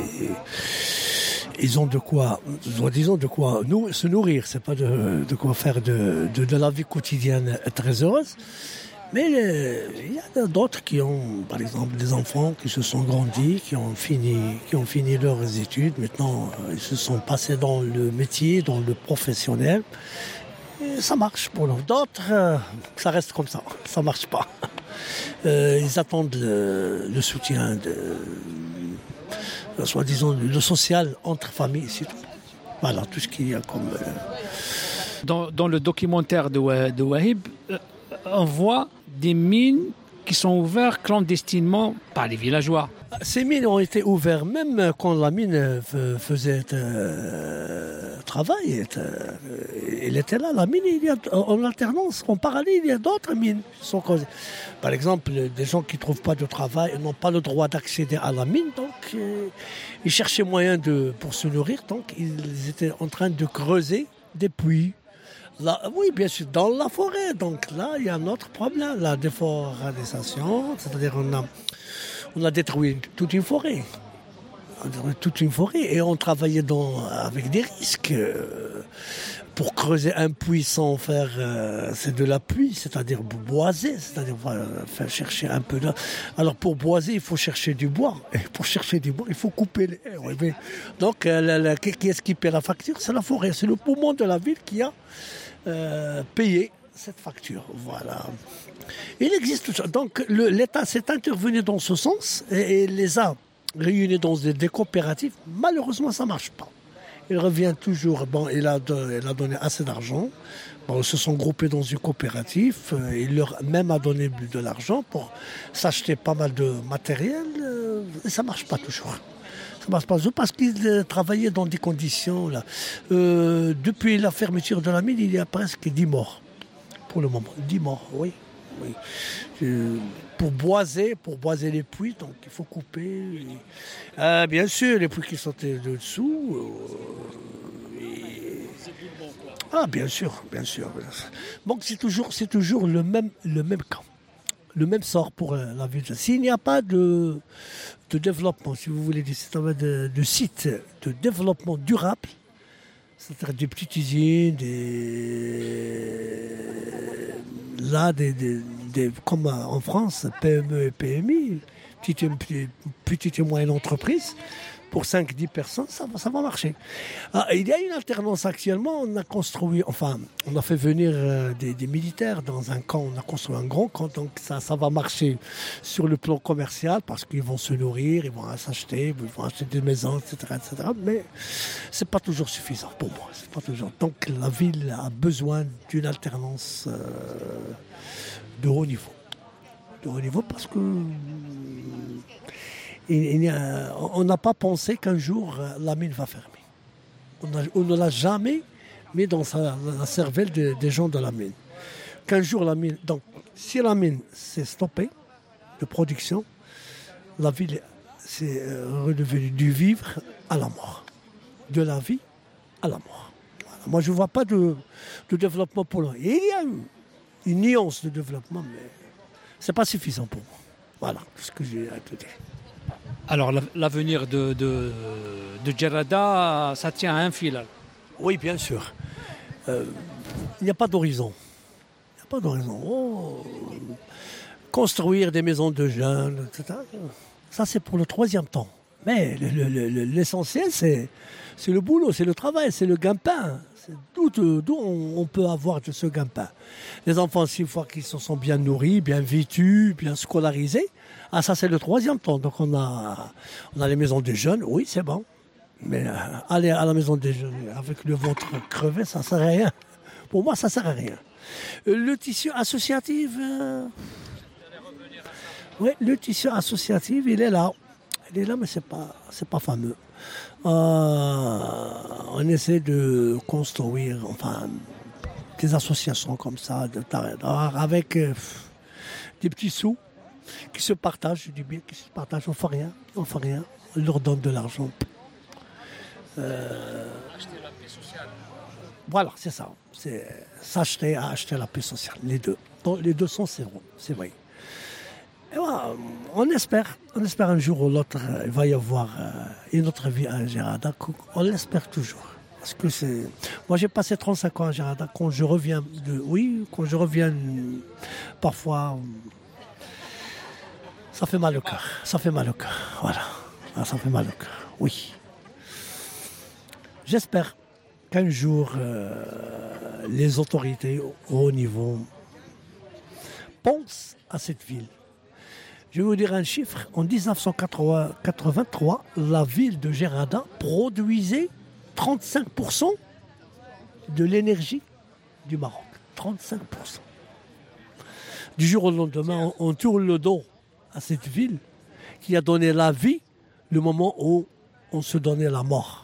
ils ont de quoi, disons de quoi se nourrir, c'est pas de quoi faire de la vie quotidienne très heureuse. Mais il y a d'autres qui ont, par exemple, des enfants qui se sont grandis, qui ont fini leurs études. Maintenant, ils se sont passés dans le métier, dans le professionnel. Et ça marche pour nous. D'autres, ça reste comme ça. Ça marche pas. Ils attendent le soutien soi-disant, le social entre familles, c'est tout. Voilà, tout ce qu'il y a comme... Dans le documentaire de Wahib, on voit des mines qui sont ouvertes clandestinement par les villageois. Ces mines ont été ouvertes même quand la mine faisait travail. Elle était là, la mine, il y a, en alternance, en parallèle, il y a d'autres mines qui sont causées. Par exemple, des gens qui ne trouvent pas de travail n'ont pas le droit d'accéder à la mine, donc ils cherchaient moyen pour se nourrir, donc ils étaient en train de creuser des puits. Là, oui, bien sûr, dans la forêt. Donc là, il y a un autre problème, la déforestation, c'est-à-dire on a détruit toute une forêt. Et on travaillait avec des risques. Pour creuser un puits sans faire... c'est de la pluie, c'est-à-dire boiser, c'est-à-dire faire chercher un peu de... Alors pour boiser, il faut chercher du bois. Et pour chercher du bois, il faut couper les haies. Donc, qui est-ce qui paie la facture? C'est la forêt. C'est le poumon de la ville qui a payé cette facture. Voilà. Il existe tout ça. Donc l'État s'est intervenu dans ce sens et les a réunis dans des coopératives. Malheureusement, ça ne marche pas. Il revient toujours, il a donné assez d'argent. Ils se sont groupés dans une coopérative. Il leur même a donné de l'argent pour s'acheter pas mal de matériel. Et ça ne marche pas toujours. Ça ne marche pas toujours parce qu'ils travaillaient dans des conditions. Là. Depuis la fermeture de la mine, il y a presque 10 morts. Pour le moment, 10 morts, oui. Pour boiser les puits, donc il faut couper. Bien sûr, les puits qui sont dessous. Bien sûr. Donc c'est toujours le même cas, le même sort pour la ville. S'il n'y a pas de développement, si vous voulez, de site de développement durable, c'est-à-dire des petites usines, comme en France, PME et PMI, petites et moyennes entreprises. pour 5-10 personnes, ça va marcher. Il y a une alternance actuellement. On a fait venir des militaires dans un camp. On a construit un grand camp, donc ça va marcher sur le plan commercial parce qu'ils vont se nourrir, ils vont s'acheter, ils vont acheter des maisons, etc. Mais c'est pas toujours suffisant pour moi. C'est pas toujours. Donc la ville a besoin d'une alternance de haut niveau. De haut niveau parce que on n'a pas pensé qu'un jour la mine va fermer. On ne l'a jamais mis dans la cervelle des gens de la mine. Qu'un jour la mine. Donc, si la mine s'est stoppée de production, la ville s'est redevenue du vivre à la mort. De la vie à la mort. Voilà. Moi, je ne vois pas de développement pour le. Il y a une nuance de développement, mais ce n'est pas suffisant pour moi. Voilà tout ce que j'ai à te dire. Alors, l'avenir de Djerrada, ça tient à un fil. Oui, bien sûr. Il n'y a pas d'horizon. Il n'y a pas d'horizon. Construire des maisons de jeunes, etc. Ça, c'est pour le troisième temps. Mais l'essentiel, c'est le boulot, c'est le travail, c'est le gagne-pain. C'est d'où on peut avoir de ce gagne-pain. Les enfants, une fois qu'ils se sont bien nourris, bien vêtus, bien scolarisés, ça c'est le troisième temps. Donc on a les maisons des jeunes, oui c'est bon. Mais aller à la maison des jeunes avec le ventre crevé, ça ne sert à rien. Pour moi, ça ne sert à rien. Le tissu associatif, oui, le tissu associatif, il est là. Il est là, mais c'est pas fameux. On essaie de construire, des associations comme ça, avec des petits sous qui se partagent, je dis bien qui se partagent, on fait rien, on leur donne de l'argent. Acheter la paix sociale. Voilà, c'est ça. C'est s'acheter à acheter la paix sociale, les deux. Donc, les deux sont zéro, c'est vrai. Et voilà, on espère un jour ou l'autre, il va y avoir une autre vie à Djerrada. On l'espère toujours. Parce que moi, j'ai passé 35 ans à Djerrada. Quand je reviens parfois, ça fait mal au cœur. Voilà. Ça fait mal au cœur. Oui. J'espère qu'un jour, les autorités au haut niveau pensent à cette ville. Je vais vous dire un chiffre. En 1983, la ville de Djerrada produisait 35% de l'énergie du Maroc. 35%. Du jour au lendemain, on tourne le dos à cette ville qui a donné la vie le moment où on se donnait la mort.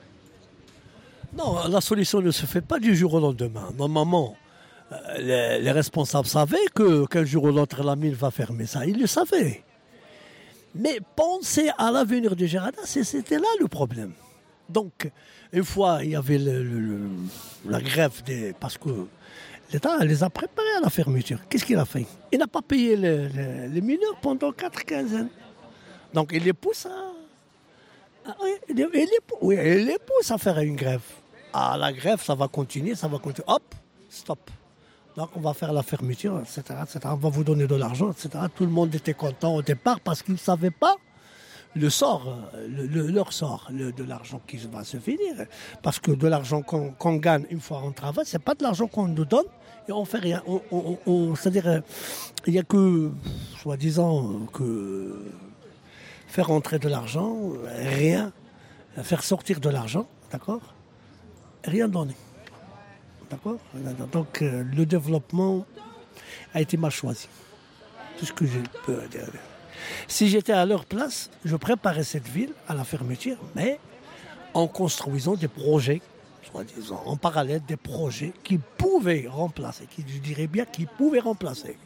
Non, la solution ne se fait pas du jour au lendemain. Normalement, les responsables savaient qu'un jour ou l'autre la mine va fermer. Ça, ils le savaient. Mais penser à l'avenir de Djerrada, c'était là le problème. Donc, une fois, il y avait la grève parce que l'État les a préparés à la fermeture. Qu'est-ce qu'il a fait? Il n'a pas payé les mineurs pendant 4 quinzaines. Donc, il les pousse il les pousse à faire une grève. La grève, ça va continuer. Hop, stop. Donc, on va faire la fermeture, etc., etc. On va vous donner de l'argent, etc. Tout le monde était content au départ parce qu'ils ne savaient pas leur sort de l'argent qui va se finir. Parce que de l'argent qu'on gagne une fois on travaille, ce n'est pas de l'argent qu'on nous donne et on ne fait rien. C'est-à-dire, il n'y a que, soi-disant, que faire entrer de l'argent, rien, faire sortir de l'argent, d'accord? Rien donner. D'accord? Donc le développement a été mal choisi. Tout ce que je peux dire. Si j'étais à leur place, je préparais cette ville à la fermeture, mais en construisant des projets, soi-disant, en parallèle des projets qui pouvaient remplacer, je dirais bien qui pouvaient remplacer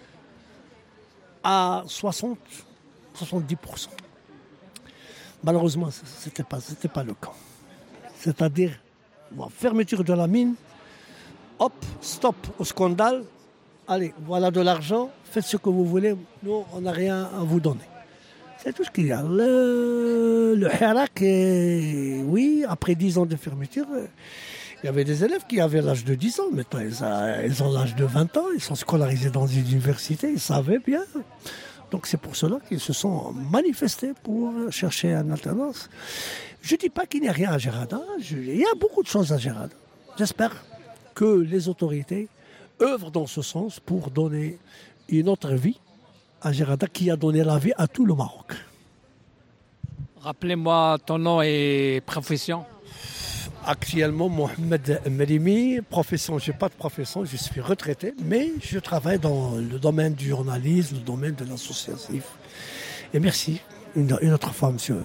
à 60-70%. Malheureusement, c'était pas le cas. C'est-à-dire, fermeture de la mine, hop, stop au scandale, allez, voilà de l'argent, faites ce que vous voulez, nous, on n'a rien à vous donner. C'est tout ce qu'il y a. Le Hirak, oui, après 10 ans de fermeture, il y avait des élèves qui avaient l'âge de 10 ans, maintenant ils ont l'âge de 20 ans, ils sont scolarisés dans une université, ils savaient bien. Donc c'est pour cela qu'ils se sont manifestés pour chercher une alternance. Je ne dis pas qu'il n'y a rien à Gerada, il y a beaucoup de choses à Gerada. J'espère que les autorités œuvrent dans ce sens pour donner une autre vie à Gerada qui a donné la vie à tout le Maroc. Rappelez-moi ton nom et profession. Actuellement, Mohamed Merimi, profession, je n'ai pas de profession, je suis retraité, mais je travaille dans le domaine du journalisme, le domaine de l'associatif. Et merci une autre fois, monsieur.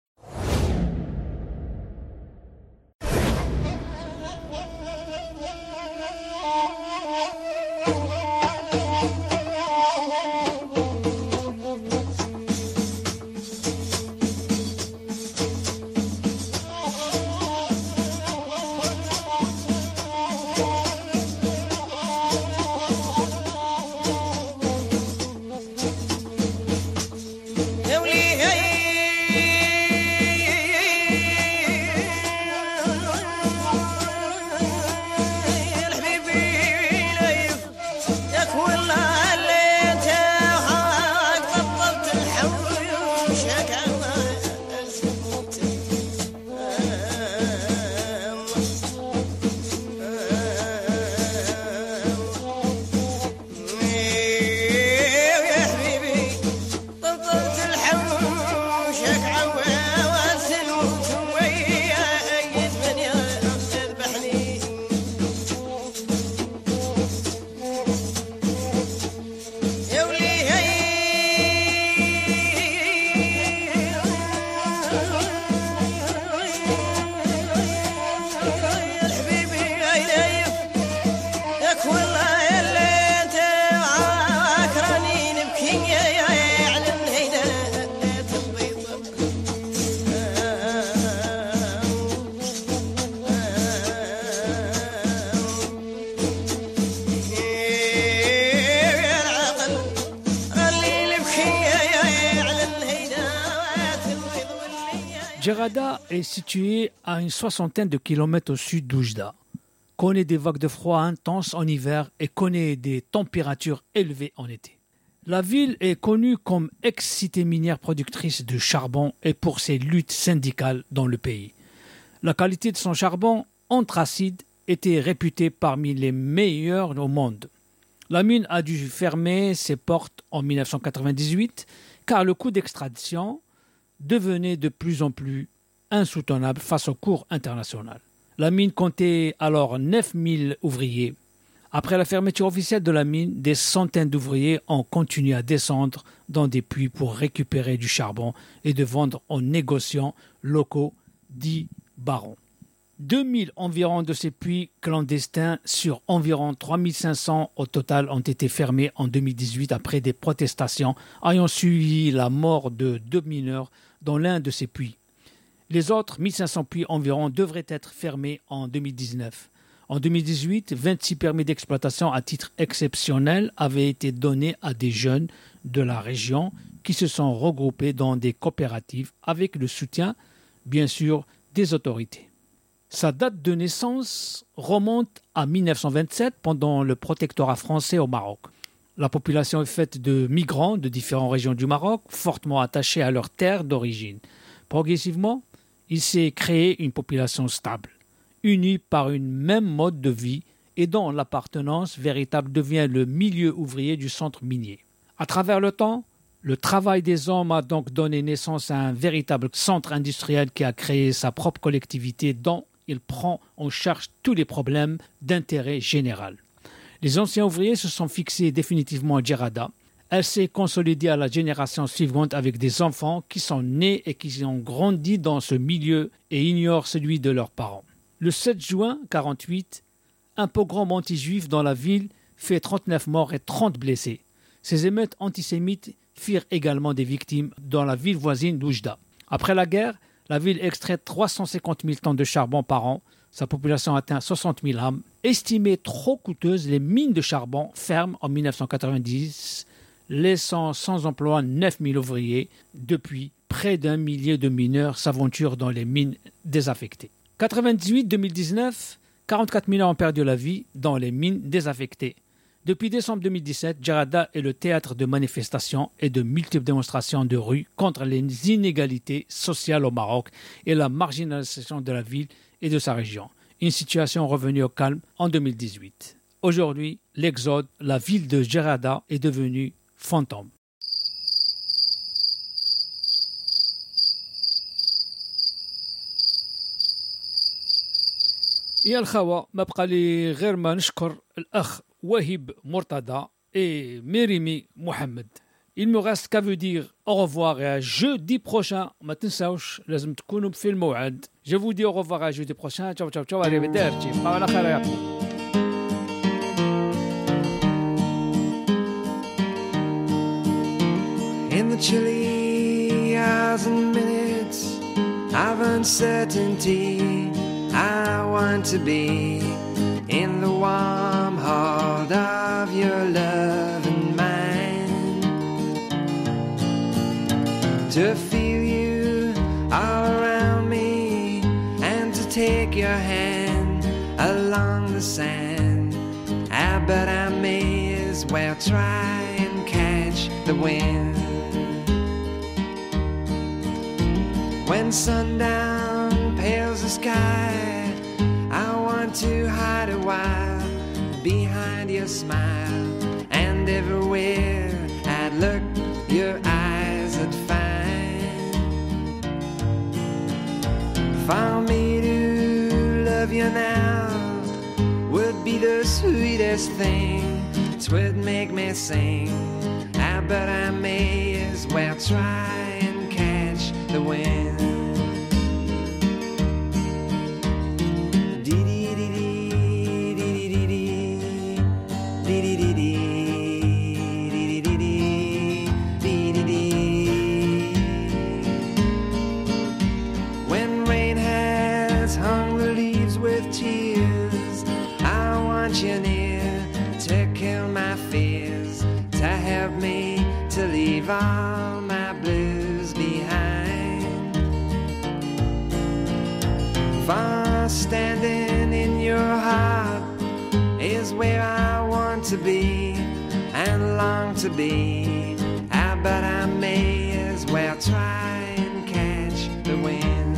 Gerada est située à une soixantaine de kilomètres au sud d'Oujda, connaît des vagues de froid intenses en hiver et connaît des températures élevées en été. La ville est connue comme ex-cité minière productrice de charbon et pour ses luttes syndicales dans le pays. La qualité de son charbon, anthracite, était réputée parmi les meilleures au monde. La mine a dû fermer ses portes en 1998 car le coût d'extraction devenait de plus en plus insoutenable face au cours international. La mine comptait alors 9000 ouvriers. Après la fermeture officielle de la mine, des centaines d'ouvriers ont continué à descendre dans des puits pour récupérer du charbon et de vendre aux négociants locaux dits barons. 2000 environ de ces puits clandestins sur environ 3500 au total ont été fermés en 2018 après des protestations ayant suivi la mort de 2 mineurs dans l'un de ces puits. Les autres 1500 puits environ devraient être fermés en 2019. En 2018, 26 permis d'exploitation à titre exceptionnel avaient été donnés à des jeunes de la région qui se sont regroupés dans des coopératives avec le soutien, bien sûr, des autorités. Sa date de naissance remonte à 1927 pendant le protectorat français au Maroc. La population est faite de migrants de différentes régions du Maroc, fortement attachés à leur terre d'origine. Progressivement, il s'est créé une population stable, unie par une même mode de vie et dont l'appartenance véritable devient le milieu ouvrier du centre minier. À travers le temps, le travail des hommes a donc donné naissance à un véritable centre industriel qui a créé sa propre collectivité dont il prend en charge tous les problèmes d'intérêt général. Les anciens ouvriers se sont fixés définitivement à Gerada. Elle s'est consolidée à la génération suivante avec des enfants qui sont nés et qui ont grandi dans ce milieu et ignorent celui de leurs parents. Le 7 juin 1948, un pogrom anti-juif dans la ville fait 39 morts et 30 blessés. Ces émeutes antisémites firent également des victimes dans la ville voisine d'Oujda. Après la guerre, la ville extrait 350 000 tonnes de charbon par an. Sa population atteint 60 000 âmes. Estimées trop coûteuses, les mines de charbon ferment en 1990, laissant sans emploi 9 000 ouvriers. Depuis, près d'1 millier de mineurs s'aventurent dans les mines désaffectées. 98-2019, 44 mineurs ont perdu la vie dans les mines désaffectées. Depuis décembre 2017, Djerada est le théâtre de manifestations et de multiples démonstrations de rue contre les inégalités sociales au Maroc et la marginalisation de la ville et de sa région. Une situation revenue au calme en 2018. Aujourd'hui, l'exode, la ville de Djerada est devenue fantôme. يا الخوة ما بقى لي غير ما نشكر الأخ وهيب مرتضى et Mérimi Mohamed. Il me reste qu'à vous dire au revoir et à jeudi prochain. ما تنساوش لازم تكونوا في الموعد. Je vous dis au revoir à jeudi prochain. Ciao ciao ciao. Arrivederci. بقى على خير يعطيكم. In the chilly hours and minutes of uncertainty, I want to be in the warm heart of your love and mine, to feel you all around me and to take your hand along the sand. But I may as well try and catch the wind. When sundown pales the sky, I want to hide a while behind your smile, and everywhere I'd look, your eyes would find. For me to love you now would be the sweetest thing. 'Twould make me sing. But I may as well try and catch the wind. When rain has hung the leaves with tears, I want you near to kill my fears, to help me to leave all my blues behind. For standing in your heart is where I want to be and long to be. But I may as well try and catch the wind.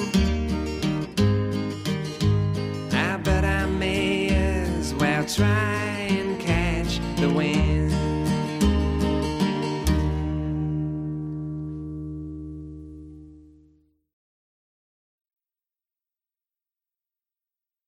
Try